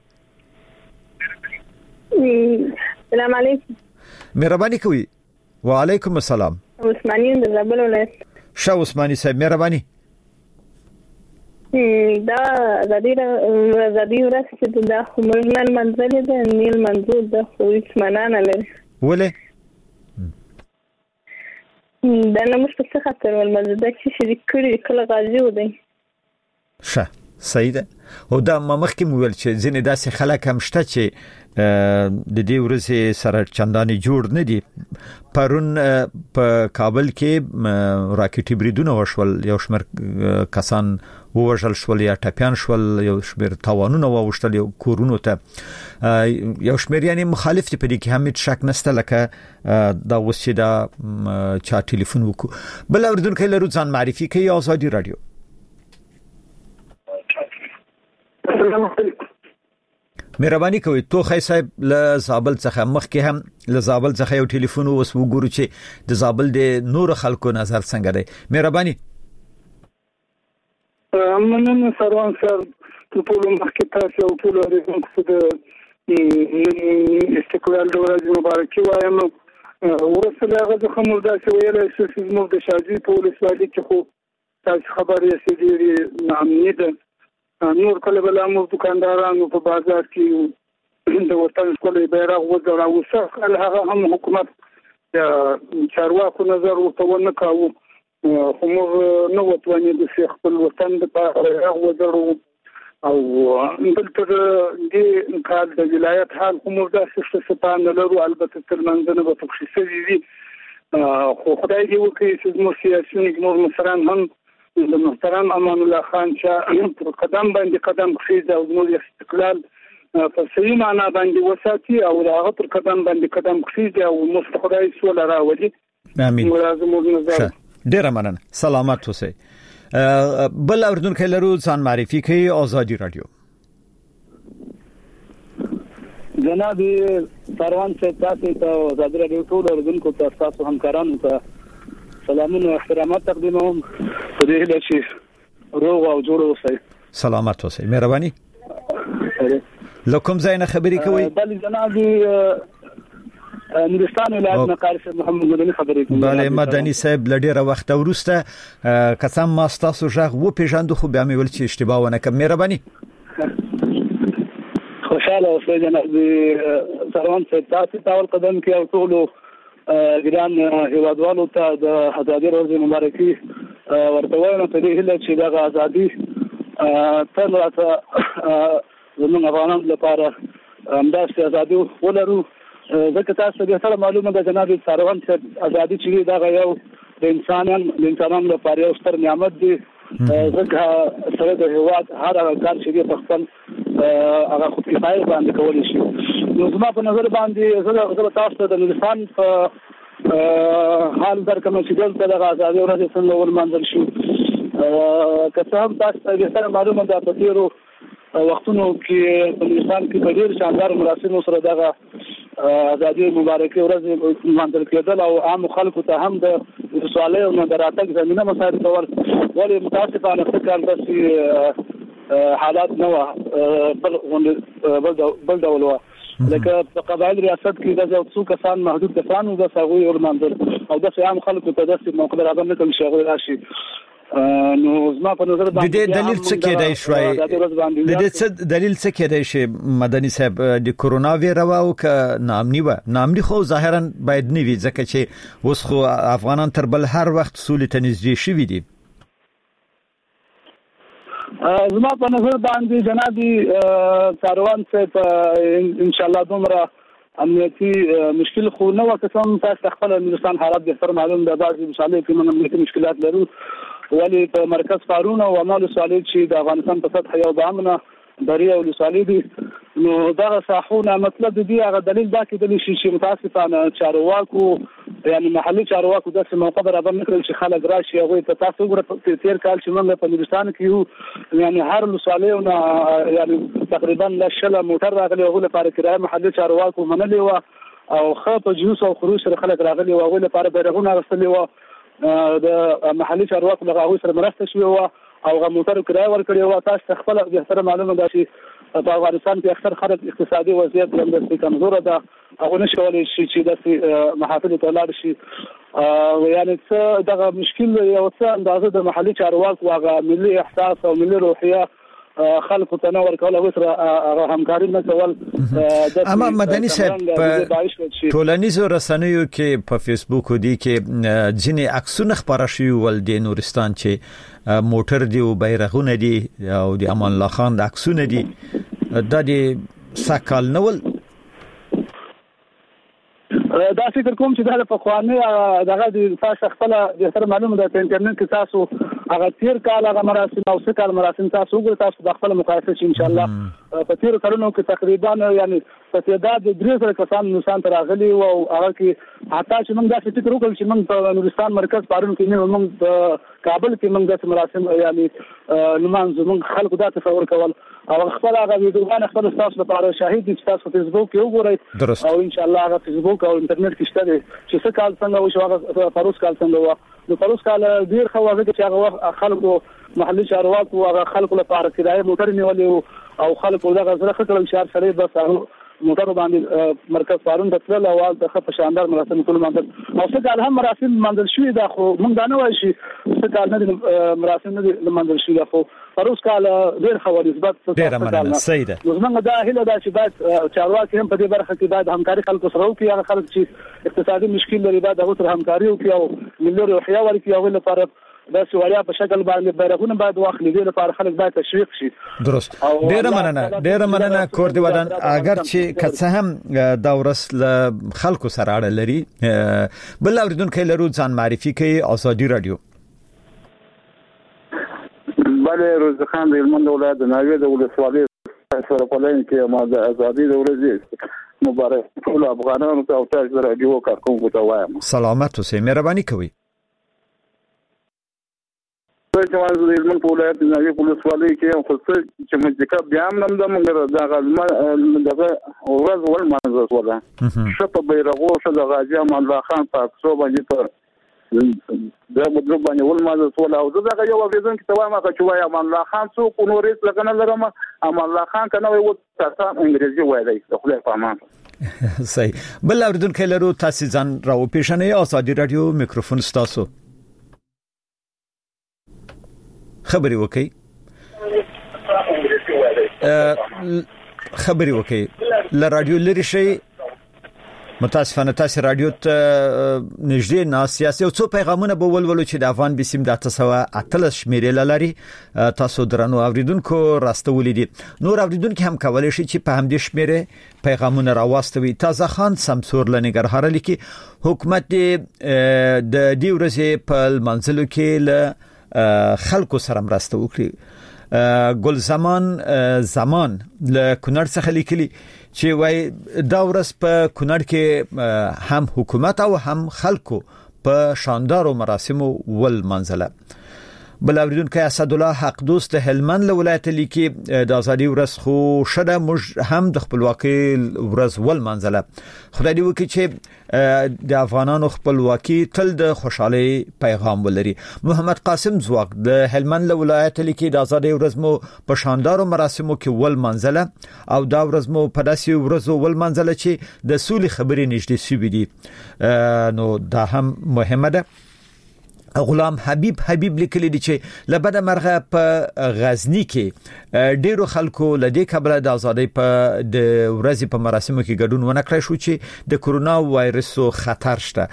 السلام علیکم مهرباني کوي وعلیکم السلام عثماني د زابل ولایت شاه عثماني صاحب مهرباني دا ازادي ازادي ورځ د خمرنن منځل د نیل منظور د خوښ منانه لري ولې دا نو مستخه خاطر ول مزه چې شریک کړي کله غازی ودی شه سیده او دا مخکې ویل چې ځینې داسې خلک هم شته چې د دې ورځې سره چنداني جوړ نه دي پرون په کابل کې راکټي بریدونه وشول یو شمېر کسان ووژل شول یا ټپيان شول یو شمېر تاوانونه واوښتل یو کورونو ته یو شمېر یعنی مخالف دي په دې کې هم شک نشته لکه دا وسې دا چا ټلیفون وکړو بل اوریدونکو لرو ځان معرفي کوي ازادي رادیو السلام علیکم مهرباني کوئ توخی صاحب له زابل څخه مخکې هم له زابل څخه یو ټلیفون وس وګورو چې د زابل د نور خلکو نظر څنګه دی مهرباني امنه سروان سر ټول مخکې تاسو او ټول اوریدونکو ته استقلال د ورځې مبارکي وایم ورسره هغه خمر داسې ویلای شو چې موږ د شاجي په ولسوالۍ کې خو تاسو خبرې سړي نامني ده نور کله بل امو دکاندارانو په بازار کې د وطن کولې بیرغ وځړا وسه هغه هم حکومت چارواکو نظر ورته ونه کاوه خو موږ نو وطني د شیخ خپل وطن د بیرغ وځړو او دلته د کال د ولایت حال کومه داسې څه څه لرو البته تر منځنه به تخصیصي وي خو خدای دې وکړي چې مو سیاسيون نور مصران هم د محترم امان الله خان چې پر قدم باندې قدم خېږي او نور استقلال په صحیح معنا باندې وساتي او هغه پر قدم باندې قدم خېږي او مستقبل سول راوړي امين لازم نظر ډیر مننه سلامت اوسئ بل اوردونکو لرو ځان معرفي کوي ازادي رادیو جناب سروان صاحب تاسو ته آزادي راډیو ټول اورېدونکو ته تاسو همکارانو ته سلامونه او احترامات تقدیموم په دې هیله چې روغ او جوړ اوسئ. سلامت اوسئ. مهرباني. لکم زاینه خبرې کوي. بله جناب نورستان ولایت نقارس محمد مدني خبرې کوي. بله مدني صاحب لډیره وخت ورسته قسم ما تاسو ژغ و پیژاندو خو بیا مې ول چې اشتباه ونه کوم. مهرباني. خوشاله اوسئ جناب سروان صاحب تاسو ته قدم کې او ټول ګران هیوادوالو ته د آزادي ورځې مبارکي ورته وایم په دې هیله چې دغه آزادي تل راته زموږ افغانانو لپاره همداسې آزادي ولرو. ځکه تاسو به سره معلومه ده جناب سروان صاحب آزادي چې دغه یو د انسانان د انسانانو لپاره یو ستر نعمت دی. ځکه سره د هیواد هر هغه کار چې په خپل هغه خود کفایه باندې کولی شي. نو زما په نظر باندې زه تاسو ته د نورستان په حال درکوم چې دلته د آزادي ورځ څنګه ولمانځل شو. که څه هم تاسو ته سره معلومه ده په تېرو وختونو کې په نورستان کې په ډېر شاندار مراسمو سره دغه آزادي مبارکي ورځ لمانځل کېدل او عام خلکو ته هم د ولسوالۍ او د راتګ زمینه مساعد کول. ولې متاسفانه فکر داسې حالات نه وه بل ډول وه. لکه په قبایل ریاست کې داسې څو کسان محدود کسان وو بس هغوی ولمانځل او داسې عام خلکو ته داسې موقع برابر نه کړل چې هغوی راشي. نو زما په نظر باندې د دلیل څه کېدای شوی د دې څه دلیل څه کېدای شي مدني صاحب د کورونا ویرا او ک نامني و نامني خو ظاهرا باید نه وي ځکه چې اوس خو افغانان تر بل هر وخت سولې ته نږدې شوي دي. زما په نظر باندې جناب سروان صاحب ان شاء الله دومره امنیتي مشکل خو نه و. قسم تاسو خپل نورستان حالات به تر معلوم ده بعضي مصالح کې موږ امنیتي مشکلات لرو. ولی په مرکز فارون او عمل سوالي چې د افغانستان په سطح یو بامنه بری او سوالي دي. نو دا صحونه مطلب دی هغه دلیل دا کې دلی شي چې متاسفانه چارواکو یعنی محلي چارواکو داسې موقع برابر نه کړل چې خلک راشي هغه ته تاسو وګورئ تیر کال چې موږ په نورستان کې یو یعنی هر مسالې او یعنی تقریبا لشل موټر راغلی هغه لپاره کرایه محلي چارواکو منلې و او خاطر جوس او خروج سره خلک راغلي و هغه لپاره بیرغونه راستلي و د محلي چارواکو له هغه سره مرسته شوی و او هغه موټر کرایه ورکړی و. تاسو خپل به سره معلومه ده چې په افغانستان کې اکثر خلک اقتصادي وضعیت هم د کمزوره ده هغه نشي کولای شي چې د محافل ته لاړ شي. یعنی څه دغه مشکل یو څه اندازه د محلي چارواکو هغه ملي احساس او ملي روحیه خلکو ته نور کول او سره همکاري نه کول. اما مدني صاحب ټولنیزو رسنیو کې په فیسبوک دی کې ځینې عکسونه خبره شوي ول د نورستان چې موټر دی او بیرغونه دي او د امان الله خان د عکسونه دي د دې سکال نول. دا فکر کوم چې دا په خواني دغه د تاسو خپل د سره معلومه ده په انټرنیټ کې تاسو هغه تیر کال هغه مراسم او څه کال مراسم تاسو وګورئ تاسو د خپل مقایسه شي ان شاء الله په تیر کلونو کې تقریبا یعنی په تعداد د درې سره کسان نورستان ته راغلي او هغه کې حتی چې موږ دا فکر وکړو چې موږ په نورستان مرکز پارون کې نه موږ په کابل کې موږ د مراسم یعنی نماز موږ خلکو دا تصور کول او خپل هغه ویډیوګان خپل تاسو لپاره شاهد دي تاسو په فیسبوک کې وګورئ او ان شاء الله هغه فیسبوک او انټرنیټ کې شته چې څه کال څنګه وشو هغه پروس کال څنګه و نو پروس کال ډیر خو هغه چې هغه خلکو محلي چارواکو هغه خلکو لپاره کرایه موټر نیولې او خلکو دغه زړه خطر شهر سره بس موټر باندې مرکز فارون د تل او د خپ شاندار مراسم ټول منځل او څه کال هم مراسم منځل شوې دا خو موږ دا نه وایو چې څه کال نه مراسم نه منځل شوې خو پروس کال ډیر خو نسبت ډیر مننه سیده موږ دا هله دا چې باید چارواکي هم په دې برخه کې باید همکاري خلکو سره وکړي هغه خلک چې اقتصادي مشکل لري باید هغه سره همکاري وکړي او ملي روحیه ورکړي هغه لپاره دا سوالیا په شکل باندې بیرغونه باید واخلي دې لپاره خلک باید تشویق شي. درست ډیر مننه ډیر مننه کور دی ودان اگر چې کڅ هم دا ورس خلکو سره اړه لري بل اوریدونکو لرو ځان معرفي کوي آزادي رادیو. بله روزخان د هلمند ولایت د ناوې د ولسوالۍ سره په لاین کې ما د آزادي د ورځې مبارک ټول افغانانو ته او تاسو د رادیو کارکونکو ته وایم سلامت اوسئ مهرباني کوئ. وایي چې د هلمند په ولایت د ناوې په ولسوالۍ کې خو څه چې مځکه بیا هم نم ده مګر دغه دغه ورځ ولمانځل شوله ښه په بیرغو ښه د غازي امان الله خان په عکسو باندې په دا مدرب باندې ولمانځل شوله او زه دغه یو اورېدونکي ته وایم هغه چې وایي امان الله خان څوک نور هېڅ لکه نه لرم امان الله خان که نه وایي اوس تاسان انګریزي ویلی د خدای په امان صحیح. بل اوریدونکي لرو تاسو ځان راوپېژنئ. ازادي راډیو میکروفون ستاسو. خبري وکي خبري وکي ل رادیو لري شي متاسفانه تاسو رادیو ته نږدې نه سیاسي او څو پیغامونه به ولولو چې د افغان بسیم د تاسو اتلس شمیرې لري تاسو درنو اوریدونکو راستولې دي. نور اوریدونکو هم کولای شي چې په همدې شمیرې پیغامونه راوستوي. تازه خان سمسور لنګرهار لیکي حکومت د دې ورځې په منځلو کې له خلکو سره مرسته وکړي. ګل زمان زمان له کونړ څخه لیکلي چې وای دا ورځ په کونړ کې هم حکومت او هم خلکو په شاندارو مراسمو ول منځله. بل اوریدونکو اسد الله حق دوست هلمند له ولایت لیکي د ازادي ورځ خو شته موږ هم د خپلواکۍ ورځ ول منځله. خدای دې وکړي چې د افغانانو خپلواکي تل د خوشحالي پیغام ولري. محمد قاسم زواق د هلمند له ولایت لیکي د ازادي ورځ مو په شاندارو مراسمو کې ول منځله او دا ورځ مو په داسې ورځو ول منځله چې د سولې خبرې نږدې شوې دي. نو دا هم مهمه ده. غلام حبیب حبیب لیکلی دی چې لبد مرغه په غزنی کې ډیرو خلکو لدې کبله د ازادۍ په د ورځې په مراسمو کې ګډون ونه کړی شو چې د کورونا وایرسو خطر شته.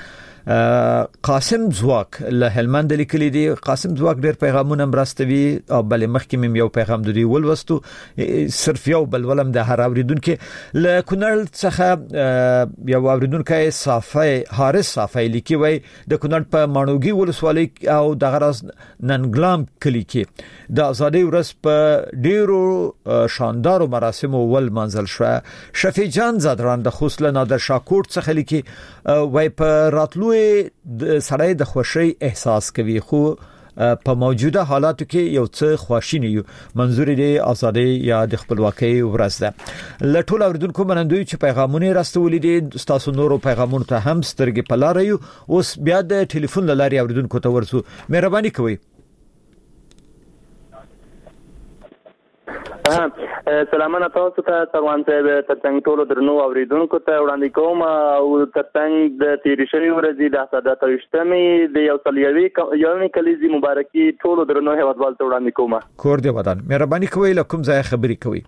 قاسم زواک له هلمند لیکلی دی. قاسم زواک ډیر پیغامونه مرستوي او بل مخکې مم یو پیغام دوی ولوستو صرف یو بل ولم د هر اوریدونکو له کونړ څخه یو اوریدونکو صافی حارث صافی لیکي وای د کونړ په مانوګي ولسوالۍ او د غرض ننګلام کلی کې د ازادۍ ورځ په ډیرو شاندارو مراسمو ول منځل شو. شفیع جان زادران د خوسله نادر شاکوټ څخه لیکي وای په راتلو د سړی د خوشي احساس کوي خو په موجوده حالاتو کې یو څه خواشینی یو. منظور دی ازادي یا د خپلواکۍ ورځ ده. لټول اوریدونکو منندوی چې پیغامونه راستولې دي تاسو نورو پیغامونو ته هم سترګې پلاره یو. اوس بیا د ټلیفون لاري اوریدونکو ته ورسو. مهرباني کوئ. سلامونه تاسو ته سروان صاحب ترڅنګ ټولو درنو اوریدونکو ته وړاندې کوم او ترڅنګ د تیری شوی ورځې د سادات اوشتمې د یو سلیوي یومي کلیزي مبارکي ټولو درنو هیوادوال ته وړاندې کوم. کور دی ودان. مهرباني کوئ له کوم ځای خبرې کوئ.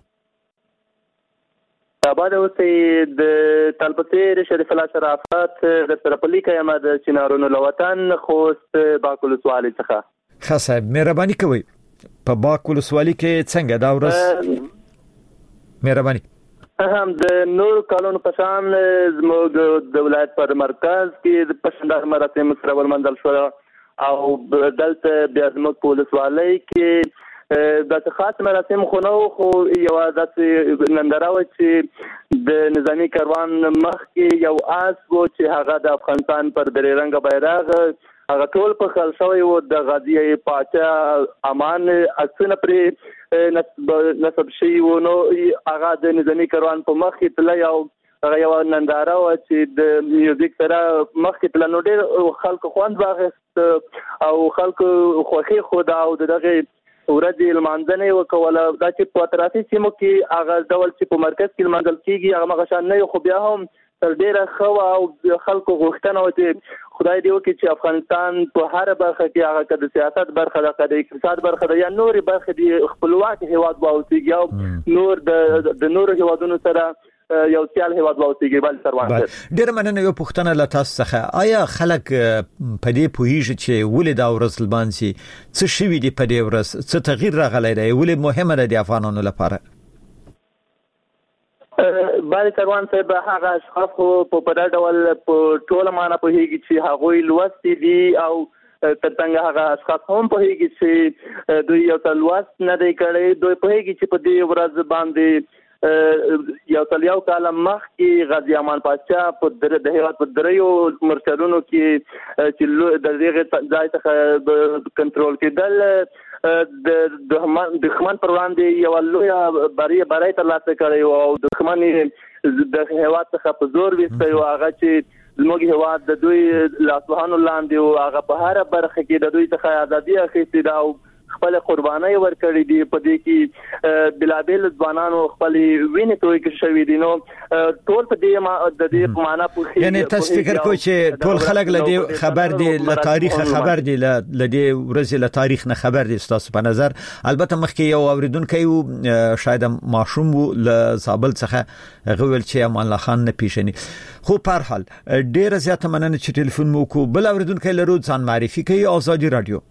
آباد اوسې د طالبتیر شریف الله شرافت د سرپلی کیما د چنارونو لوطن خوست باکول سوالي څخه. ښه صاحب مهرباني کوئ. په باکول سوالي کې څنګه دا ورځ مهرباني هم د نور کالونو په شان زموږ د ولایت پر مرکز کې د پښندار مراسم سره ولمنځل شو او دلته بیا زموږ په ولسوالۍ کې د خاص مراسم خو نو خو یو داسې ننداره و چې د نظامی کاروان مخ کې یو آس و چې هغه د افغانستان پر درې رنګه بیرغ هغه ټول په خل شوی و د غازی پاچا امان اکسنه پر نسب شي و نو هغه د نظامی کاروان په مخ کې تل یو هغه یو ننداره و چې د میوزیک سره مخ کې تل نو ډېر خلکو خوند واغست او خلکو خوخي خدا او دغه ورځې لمانځنه وکوله دا چې په ترافیک سیمو کې هغه ډول چې په مرکز کې لمانځل کیږي هغه مغشان نه خو بیا هم تر ډیره خو او خلکو غوښتنه و چې خدای دې وکړي چې افغانستان په هر برخه کې هغه د سیاست برخه ده د اقتصاد برخه ده یا نور برخه دي خپلواک هیواد واوسيږي او نور د د نور هیوادونو سره یو سیال هیواد واوسيږي بل سروان. ډیر مننه. یو پوښتنه له تاسو څخه آیا خلک په دې پوهیږي چې ولې دا ورځ لمانځي څه شوي دي په دې ورځ څه تغییر راغلی دی ولې مهمه ده د افغانانو لپاره؟ باندې سروان صاحب هغه اشخاص په په ډول په ټول معنا په هیږي چې هغه لوستي دي او ترڅنګ هغه اشخاص هم په هیږي چې دوی یو تلوست نه دی کړی دوی په هیږي چې په دې ورځ باندې یو تل یو کال مخکې غازی امان پاشا په دره د هیواد په دریو مرکزونو کې چې د دغه ځای څخه کنټرول کېدل د دښمن پر وړاندې یو لوی بری بری ترلاسه کړی او دښمن د هیواد څخه په زور وسته او هغه چې زموږ هیواد د دوی لاسوهانو لاندې او هغه په هر برخه کې د دوی څخه ازادي اخیستې ده او خپل قرباني ورکړي دي په دې کې بلابل ځوانانو خپل وینې توی کې شوی دي نو ټول په دې ما د دې معنا په یعنی تاسو فکر کوئ چې ټول خلک له دې خبر دي له تاریخ خبر دي له دې ورځې له تاریخ نه خبر دي تاسو په نظر البته مخکې یو اوریدونکو شاید ماشوم له زابل څخه غوول چې امان الله خان نه پیژني خو په هر حال ډیره زیاته مننه چې ټلیفون مو کو بل اوریدونکو له روز ځان معرفي کوي آزادي رادیو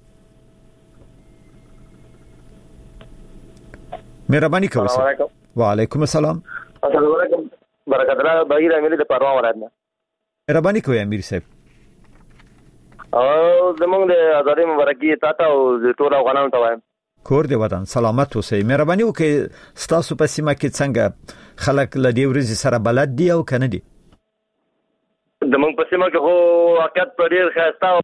مهرباني کوئ وعلیکم السلام السلام علیکم برکت الله بغیر امیر د پروان ولایت نه مهرباني کوئ امیر صاحب او زمونږ د ازادي مبارکي تاسو او ټول افغانانو ته وایم کور دی وطن سلامت اوسئ مهرباني وکړئ ستاسو په سیمه کې څنګه خلک له دې ورځې سره بلد دي او کنه دي زمونږ په سیمه کې خو حقیقت په ډیر ښایسته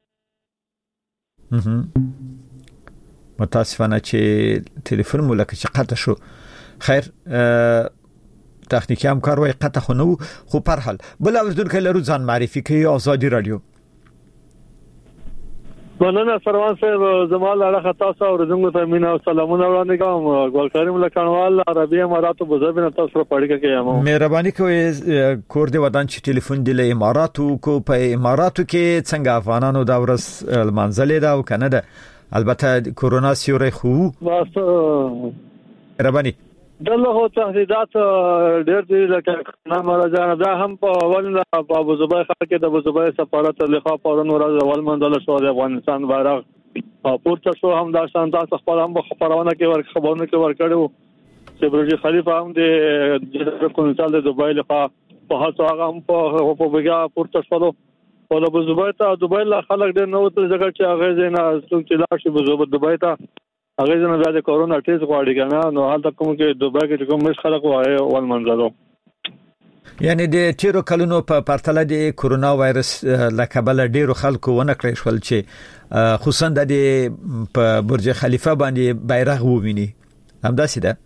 متاسفانه چې ټلیفون مو لکه چې قطع شو خیر تخنیکی همکار وای قطع خو نو خو په هر حال بل اوریدونکو له روزان معرفي کوي آزادي رادیو مننه سروان صاحب زمال علاقه تاسو اوریدونکو ته مینا او سلامونه وړاندې کوم ګل کریم لکانوال عربي اماراتو بزرګ تاسو سره پړی کوي مهرباني کوئ کور دی ودان چې ټلیفون دی له اماراتو کو په اماراتو کې څنګه افغانانو دا ورس منځلې دا او کنه ده البته کرونا سیوري خو واسه رباني دغه هو تهدیدات ډېر دي لکه نامه راځنه دا هم په اول په ابو ظبي ښار کې د ابو ظبي سفارت لخوا پرون ورځ اول منځل شو د افغانستان بیرغ پورته شو هم دا شان تاسو خپل هم خبرونه کې ور خبرونه کې ور کړو چې برج خلیفہ هم د کونسل د دوبۍ لخوا په هڅه هغه هم په بګا پورته شو په ابو ظبي ته دوبۍ لا خلک ډېر نو ته ځکه چې هغه زینا څوک چې لا شي په دوبۍ ته هغه زنه د کورونا ټیسټ غواړي کنه نو حالت کوم کې دوبۍ کې کوم مش خلک وایي ول منځلو یعنی د تیرو کلونو په پرتله د کورونا وایرس لکبل ډیرو خلکو ونه کړی شول چې خصوصا د په برج خلیفہ باندې بیرغ وویني همداسې ده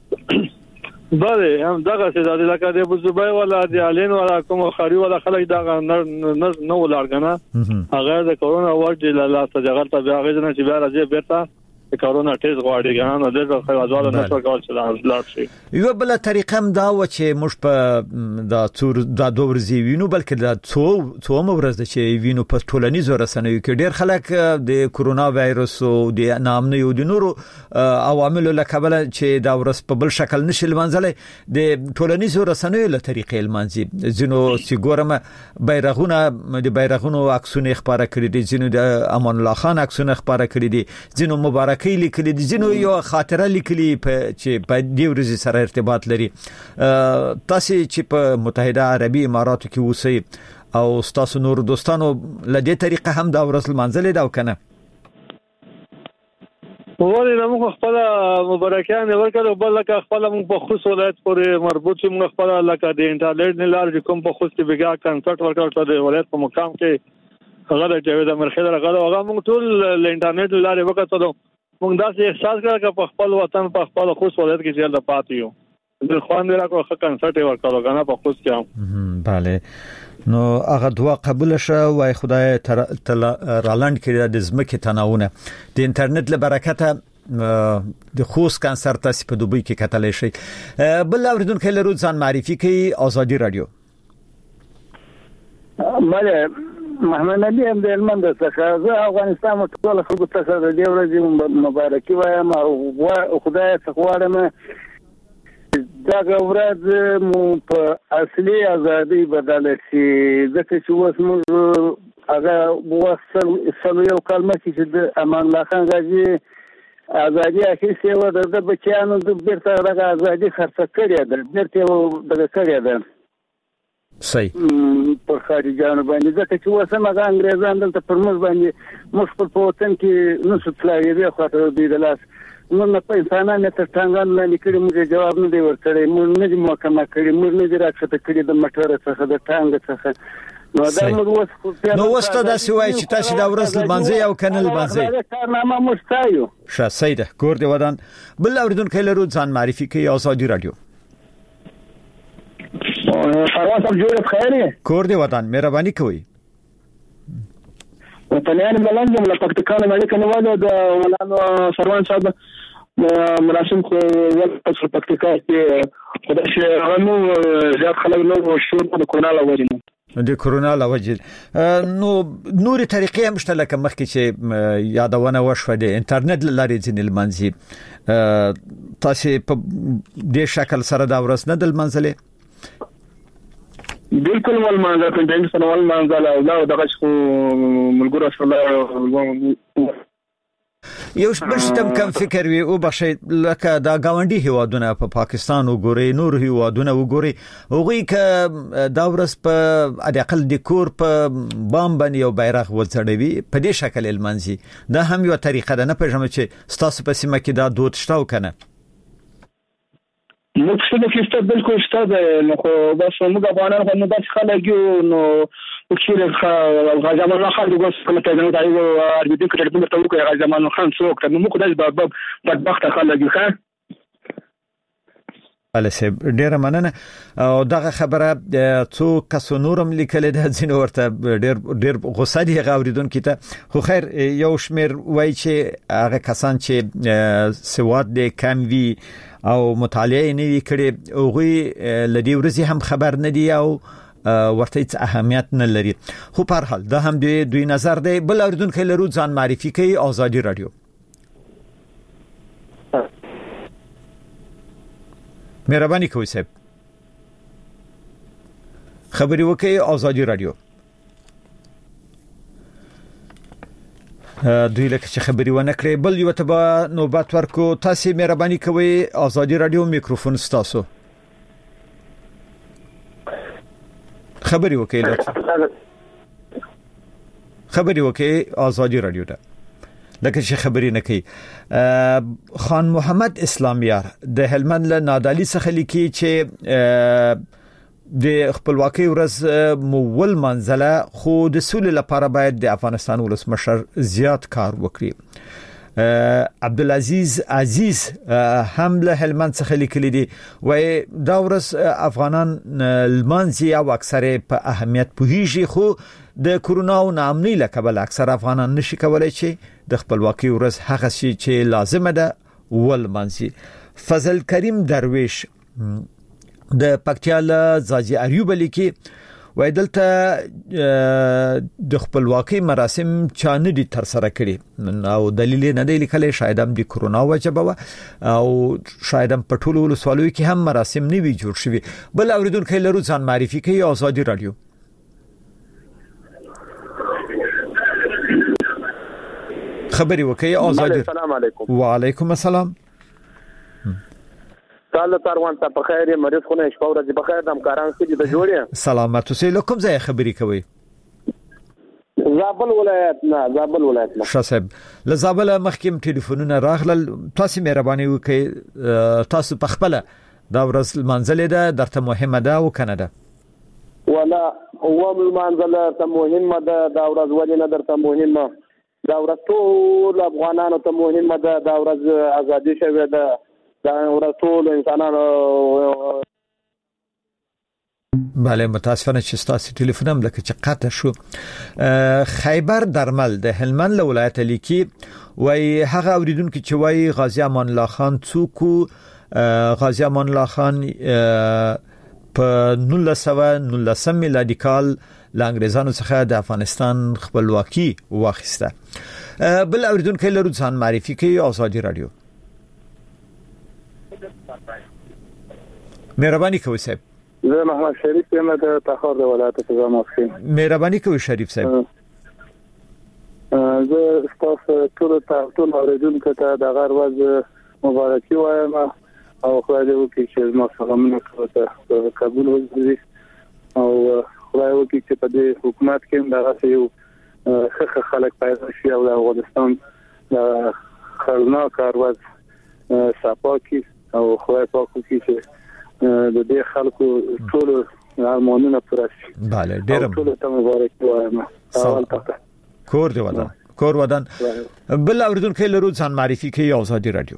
بله هم دغه څه د لکه د ابو ظبي ولا د علین ولا کوم خاري ولا خلک دغه نه نه ولارګنه هغه د کورونا ورډ له تجارت ته هغه نه چې بیا راځي بیرته کورونا ټیسټ غواړي کنه د خلکو نشو کول چې لاړ شي یو بل طریقه هم دا و چې موږ په د څور د دوه ورځې وینو بلکې د څو څو ورځې چې وینو په ټولنیزو رسنیو کې ډېر خلک د کورونا وایرس او د نامنه یو د نورو عواملو لکبل چې دا ورس په بل شکل نشي لمنځلې د ټولنیزو رسنیو له طریقې لمنځي ځینو چې ګورم بیرغونه د بیرغونو عکسونه خبره کړې دي ځینو د امان الله خان عکسونه خبره کړې دي ځینو مبارک لیکلي دي ځینو یو خاطره لیکلي په چې په دې ورځ سره ارتباط لري تاسو چې په متحده عربي اماراتو کې اوسئ او تاسو نور دوستانو له دې طریقه هم دا ورسل منځلې دا وکنه په وړي نو موږ خپل مبارکان ورکړو بل لکه خپل موږ په خصوص ولایت پورې مربوط موږ خپل لکه د انټرنیټ نه لار کوم په خصوص کې بګا کنسرت ورکړو د ولایت په مقام کې هغه د جاوید مرخیل هغه هغه موږ ټول ل انټرنیټ لارې وکړو موږ داسې احساس کړ چې په خپل وطن په خپل خصوص ولایت کې چې د پاتې یو د خوان دی راکو خو کنسرت ورکړو کنه په خصوص کې bale نو هغه دوا قبول شه وای خدای رالاند کې د زمکه تناونه د انټرنیټ له برکته د خوست کنسرت تاسو په دوبۍ کې کتلې شي بل اوریدونکو له روزان معرفي کوي آزادي رادیو مله محمد علي هم د المند څخه زه افغانستان ټول خلکو ته د دې ورځې مبارکي وایم او خدای څخه غواړم دا ورځ مو په اصلي ازادي بدله شي ځکه چې اوس موږ هغه وصل سلو یو کلمه چې د امان الله خان غازي ازادي اخیستې و د بچیانو د بیرته هغه ازادي خرڅ کړې ده بیرته دغه کړې ده صحیح په خارجانو باندې ځکه چې وسمه د انګريزان دلته پر موږ باندې مخ په وطن کې نو څه تلایي خاطر دی د لاس موږ په انسانانه تر څنګه لاندې کړي موږ جواب نه دی ورکړی موږ نه دی محکمه کړی موږ نه دی راکته کړی د مټر څخه د ټانګ څخه نو دا موږ اوس نو وسته د سوای چې تاسو دا ورځ لمانځي او کنل لمانځي دا کارنامه مستایو ښه سیده کور دی ودان بل اوریدونکو لرو ځان معرفي کوي آزادي رادیو فروان صاحب جوړ خیره کور دی ودان مهرباني کوي وطنيان بلنجم لپکتکان ملک نواله د ولانو فروان صاحب مراسم خو ول په پکتکا کې خدای شي غنو زیات خلک نو شو د کرونا لوجه د کرونا لوجه نو نوري طریقې هم شته لکه مخکې چې یادونه وشوه د انټرنیټ لارې ځینې لمانځي تاسو په دې شکل سره دا ورس نه دل منځلې بالکل ول مانځه په دې سره ول مانځه او دا دغه شو ملګرو سره یو شپږم کم فکر وی او بخښي لکه دا گاونډي هیوادونه په پا پاکستان وګوري نور هیوادونه وګوري هغوی ک دا ورس په اقل د کور په بام باندې یو بیرغ وځړوي په دې شکل المنزي دا هم یو طریقه ده نه پېژنم چې ستاسو په سیمه کې دا دود شته او کنه نو څه د کیسته بالکل شته نو خو بس موږ افغانان خو نو بس خلک یو نو وکړه غازی امان الله خان دغه کومه ته نه دایو ارګیدین کړه په تاسو کې غازی امان الله خان څوک نو موږ د باب بدبخت خلک یو ښه السه ډیره مننه او دغه خبره څو کسو نورم لیکل د ځینو ورته ډیر ډیر غوسه دي غوړیدون کیته خو خیر یو شمیر وای چې هغه کسان چې سواد د کم وی او مطالعه نه کړي اوغه لدی ورځي هم خبر نه دی او ورته هیڅ اهمیت نه لري خو په هر حال دا هم دوی دوی نظر دی بل اوریدونکو لرو ځان معرفي کوي آزادي رادیو مهرباني کوئ صاحب خبري وکي آزادي رادیو دوی لکه چې خبري ونه کړې بل یو ته نوبت ورکو تاسو مهرباني کوئ آزادي رادیو میکروفون ستاسو خبري وکي لطفا خبري وکي آزادي رادیو ته لکه چې خبري نه کوي خان محمد اسلامیار د هلمند له نادالی څخه لیکي چې د خپلواکۍ ورځ مول منځله خو د سولې لپاره باید د افغانستان ولسمشر زیات کار وکړي عبدالعزیز عزیز هم له هلمند څخه لیکلي دي وای دا ورځ افغانان لمانځي او اکثره په اهمیت پوهیږي خو د کرونا او ناامنۍ له کبل اکثر افغانان نشي کولای چې د خپلواکۍ ورځ هغه شي چې لازمه ده ول مانځي فضل کریم درویش د پکتیال زاجی اریوب لیکي وای دلته د خپلواکۍ مراسم چانه دي تر سره کړي او دلیل نه دی لیکل شاید هم د کرونا وجبه او شاید هم په ټولو ولسوالۍ کې هم مراسم نه وي جوړ شوي بل اوریدونکو لرو ځان معرفي کوي آزادي رادیو خبري وکي آزادي السلام علیکم وعلیکم السلام تعالی پروان ته په خیر مریض خونه شپه ورځ په خیر د همکاران سره د جوړې سلامات اوسئ لکم ځای خبري کوي زابل ولایت نه زابل ولایت نه شاسب ل زابل مخکیم ټلیفونونه راغلل تاسو مهرباني وکي تاسو په خپل دا ورځ منځلې ده درته مهمه ده او کنه ده ولا هو منځله ته مهمه ده دا ورځ ولې نه درته مهمه دا ورځ ټول افغانانو ته مهمه ده دا ورځ ازادي شوه ده دا ورځ ټول انسانانو بله متاسفانه چې تاسو ټلیفون هم لکه چې قطع شو خیبر درمل د هلمند ولایت لیکي وای هغه اوریدونکو چې وای غازی امان الله خان څوک غازی امان الله خان په نولسمه نولسم میلادي کال له انګريزانو څخه د افغانستان خپلواکي واخیسته بل اوریدونکو لرو ځان معرفي کوي آزادي رادیو مهرباني کوئ صاحب زه محمد شریف یم د تخار د ولایت څخه مخکې مهرباني کوئ شریف صاحب زه تاسو ټول ټول اوریدونکو ته د غر ورځ مبارکي وایم او خدای دې وکړي چې موږ سلامونه کوو قبول وکړي او خدای وکړي چې په دې حکومت کې دغه یو ښه خلک پیدا شي او د افغانستان د خلنا کاروز صفا کی او خدای پاک کی چې د دې خلکو ټول ارمانونه پوره شي. bale ډیر ټول ته مبارک وایم. کور دی ودان کور ودان بل اوریدونکو لرو ځان معرفي کوي آزادي رادیو.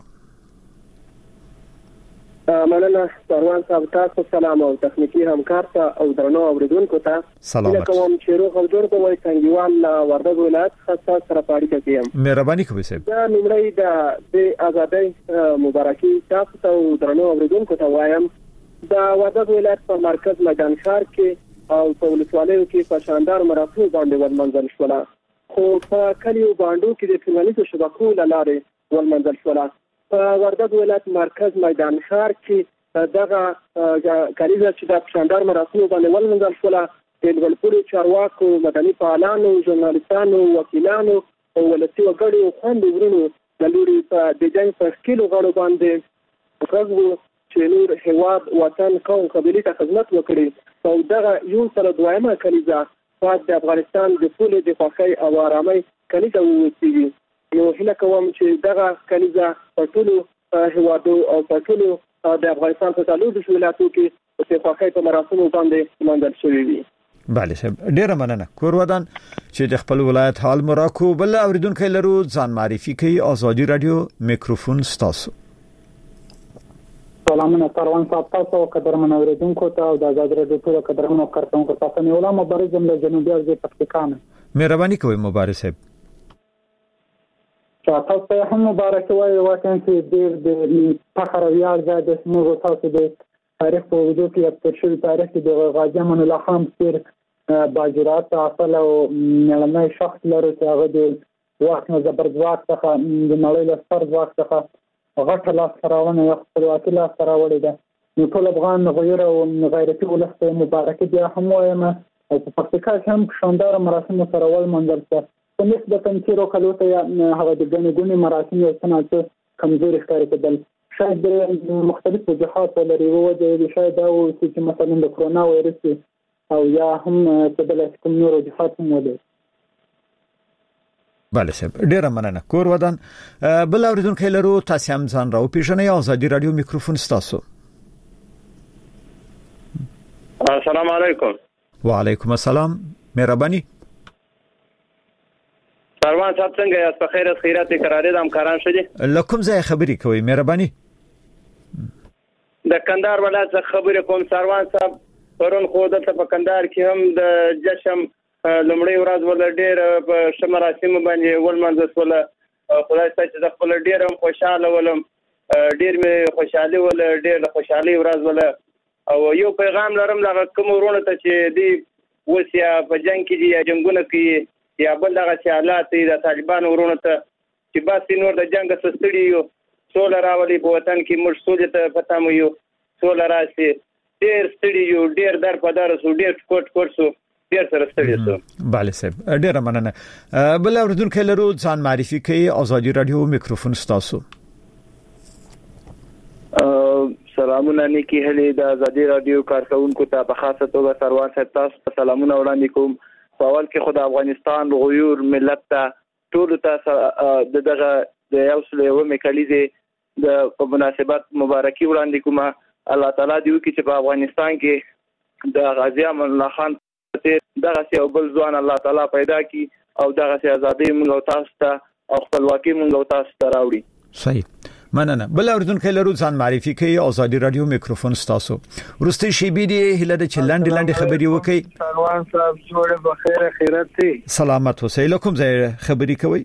مننه سروان صاحب، تاسو سلام او تخنیکی همکار ته او درنو اوریدونکو ته سلام. کوم چې روغ او جوړ کوی څنګهوال وردګ ولایت خاصه سره پاړی کوي. مهرباني کوئ صاحب. دا نمړی د ازادۍ مبارکي تاسو ته او درنو اوریدونکو ته وایم. دا وردګ ولایت په مرکز میدان ښار کې او په ولسوالیو کې په شاندار مراسمو باندې ولمنځل شول، خو په کلیو باندې کې د ټولنیزو شبکو لاره ولمنځل شول. په وردګ ولایت مرکز میدان ښار کې دغه کلیزه چې د شاندار مراسمو باندې ولمنځل شول، د ولپوري چارواکو، مدني فعالانو، ژورنالیستانو، وکیلانو او ولسي وګړو خوندې ورونو د لوري په د جنګ په ښکیلو غړو باندې غږ چې نور هیواد وطن قوم قبیلې ته خدمت وکړي. او دغه یو سره دویمه کلیزه د افغانستان د ټولې د خوښۍ او آرامۍ کلیزه ووسیږي. نو هیله کوم چې دغه کلیزه په ټولو هیوادو او په ټولو د افغانستان په څلورو ولایتونو کې د خوښۍ په مراسمو باندې منځل شوی وي. bale صاحب ډیر مننه. کور ودان چې د خپل ولایت حال مراکو بل اوریدونکو لرو ځان معرفي کوي آزادي رادیو میکروفون ستاسو. سلامونه پروان صاحب، تاسو قدرمن اوریدونکو ته او د آزاد رادیو ټول قدرمنو کارکونکو تاسو نه ولا مبارز جمله جنوبي ارزي پکتیکانه. مهرباني کوئ مبارز صاحب. تاسو ته هم مبارک وایي واکن چې ډیر د فخر او ویاړ ځای د موږ تاسو د تاریخ په وجود کې د شری تاریخ د غازی امان الله خان سیر باجرات اصل او نړۍ شخص لري چې هغه د وخت نه زبردست څخه د نړۍ له سر ځواک څخه غټه لاس راوړنه یو خپلواکي لاس راوړې ده. نو ټول افغان غیر او غیرتي ولسته مبارک دي هم وایم. او په پکتیکا کې هم شاندار مراسم سره ول منځل شو. په نسبت تیرو کلو ته هغه د ګڼې ګڼې مراسم یو څه نه کمزوري ښکاري کېدل. شاید مختلف وجوهات لري. وجه یې شاید دا و چې مثلا د کرونا وایرس او یا هم کېدلی شي کوم نور وجوهات هم ولري. bale صاحب ډیر مننه. کور ودان بل اوریدونکو لرو تاسو هم ځان راو پیژنئ. آزادي رادیو میکروفون ستاسو. السلام علیکم. وعلیکم السلام. مهرباني. سروان صاحب څنګه یاست؟ په خیر خیرات قرارې د همکاران شدي. لکم ځای خبرې کوي. مهرباني. د کندهار ولایت څخه خبرې کوم سروان صاحب. پرون خو دلته په کندهار کې هم د جشن لمړی ورځ ول ډېر په شمراسم باندې ولمنځل شول. خدای ستاسو چې د خپل ډېر هم خوشاله ولم، ډېر مې خوشاله ول، ډېر خوشالي ورځ ول. او یو پیغام لرم دا کوم ورونه ته چې دی وسیا په جنگ کې دي یا جنگونه کوي یا بل دغه حالات د طالبان ورونه ته چې بس نور د جنگ سستړي یو سول راولي په وطن کې موږ سول ته پتا مو یو سول راسي ډېر ستړي یو ډېر در په در سو ډېر کوټ کوټ سو ډېر سره ستړي سو. bale صاحب ډېر مننه. بل اوریدونکو لرو ځان معرفي کوي. آزادي رادیو میکروفون ستاسو. سلامونه نیکی هلي د آزادي رادیو کارکونکو ته په خاصه توګه سروان صاحب تاسو سلامونه وړاندې کوم. په اول کې خدای افغانستان غیور ملت ته ټول ته دغه د یو سل یو میکالیزه د په مناسبت مبارکي وړاندې کوم. الله تعالی دې وکړي چې په افغانستان کې د غازی امان الله خان دغه سی او بل ځوان الله تعالی پیدا کړي او دغه سی ازادي موږ تاسو ته او خپلواکي موږ تاسو ته راوړي. صحیح مننه. بل اوریدونکو لرو ځان معرفي کوي. آزادي رادیو میکروفون ستاسو. ورسته شی بي دي هله د چلند لاندې خبري وکي. سروان صاحب جوړه بخیر خیرت دي. سلامت اوسئ. لکم ځای خبري کوي.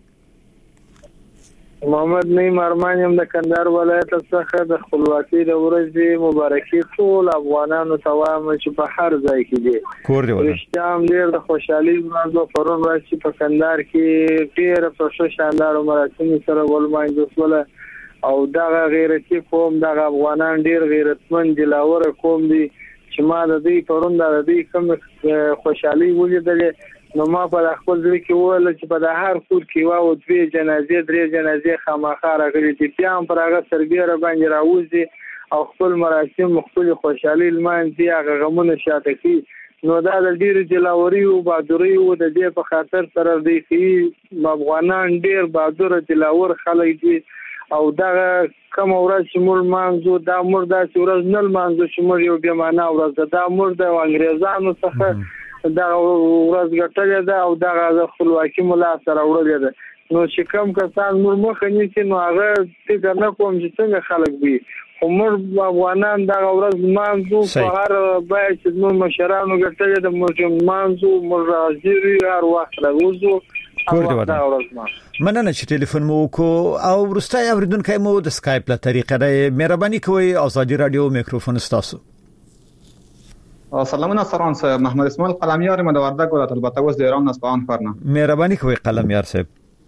محمد نعیم ارمان یم د کندهار ولایت څخه د خپلواکي د ورځې مبارکي ټول افغانانو ته وایم چې په هر ځای کې دي. کور دی ولا رښتیا ډیر د خوشحالي ورځ پرون راځي په کندهار کې ډیر په شاندار مراسم سره ولمانځل شول. او دغه غیرتي قوم دغه افغانان ډیر غیرتمن دي لاور قوم دي چې ما د دې پرون د دې کوم خوشحالي ولیدلې. نو ما په خپل ځل کې وویل چې په هر کور کې واو دوی جنازې درې جنازې خامخا راغلي دي بیا هم پر هغه سربېره باندې راوځي او خپل مراسم خپل خوشحالي لمانځي هغه غمونه شاته کوي. نو دا د ډیر جلاوري او بهادري او د دې په خاطر سره دی چې افغانان ډیر بهادر جلاور خلک دي او دا کوم ورځ چې موږ مانځو دا موږ داسې ورځ نه لمانځو چې موږ یو بې معنا ورځ ده دا موږ د انګریزانو څخه دا ورځ ګټلې ده او دغه خپلواکي مو لاسته راوړلې ده نو چې کوم کسان موږ مخه نیسي نو هغه فکر نه کوم چې څنګه خلک وي خو موږ افغانان دغه ورځ لمانځو په هر باید چې موږ مشرانو ګټلې ده موږ لمانځو موږ راځي هر وخت راوځو مننه چې ټلیفون مو کو او ورستای اوریدونکو مو د سکایپ له طریقې د مهرباني کوي ازادي رادیو میکروفون تاسو سلامونه سران صاحب محمد اسماعیل قلمیار مې د وردګ ولایت البته اوس د ایران نسبان فرنه مهرباني کوي قلمیار صاحب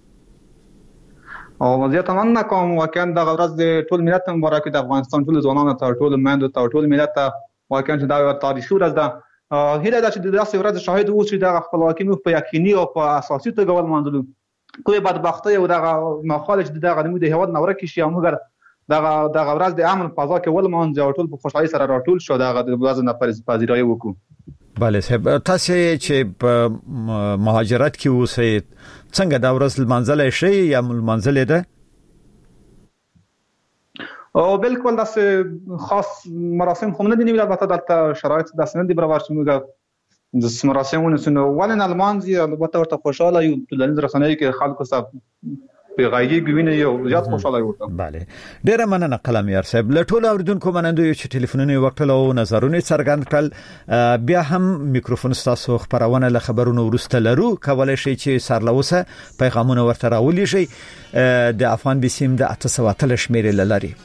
او زه تمنا کوم واقعا د ورځ د ټول ملت مبارک د افغانستان ټول ځوانانو ته ټول مندو ته ټول ملت ته واقعا چې دا یو تاریخي ورځ ده هیله ده چې د داسې ورځ شاهد اوسئ د خپلواکۍ مو په یقیني او په اساسي توګه ولمانځلو کومه بدبختي او دغه مخالج دغه د هیواد نور کې شي موږ دغه دغه ورځ د امن فضا کې ولمانځو او ټول په خوشحالي سره راټول شو دغه د ورځ نه پذیرای وکړو bale صاحب تاسو چې په مهاجرت کې اوسئ څنګه دا ورځ لمانځل شي یا لمانځل ده او بالکل داسې خاص مراسم خو نه دي نیول البته دلته شرایط داسې نه دي برابر چې موږ د مراسمونو سنو ولنه المانځي البته ورته خوشاله یو ټولنیز رسنۍ کې خلکو سره پیغایي ګوینه یو زیات خوشاله ورته bale ډیره مننه قلمیار صاحب له ټول اوریدونکو مننه یو چې ټلیفونونه وکړل او نظرونه څرګند کړل بیا هم میکروفون تاسو خبرونه له خبرونو ورسته لرو کولای شي چې سرلوسه پیغامونه ورته راولي شي د افغان بسیم د اته سوه اتلس شمیرې لري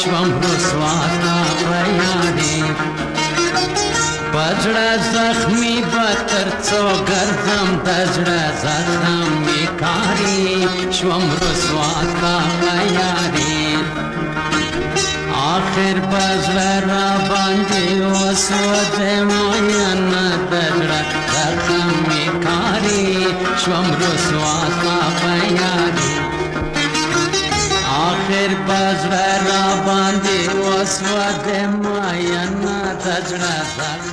شوم رسوا تا پیاری بجړه زخمی بتر څو ګرځم دجړه زخمی کاری شوم رسوا تا پیاری آخر بزړه باندې وسود موینا دجړه زخمی کاری شوم رسوا تا پیاری آخر بزړه باندې وسود موینا دجړه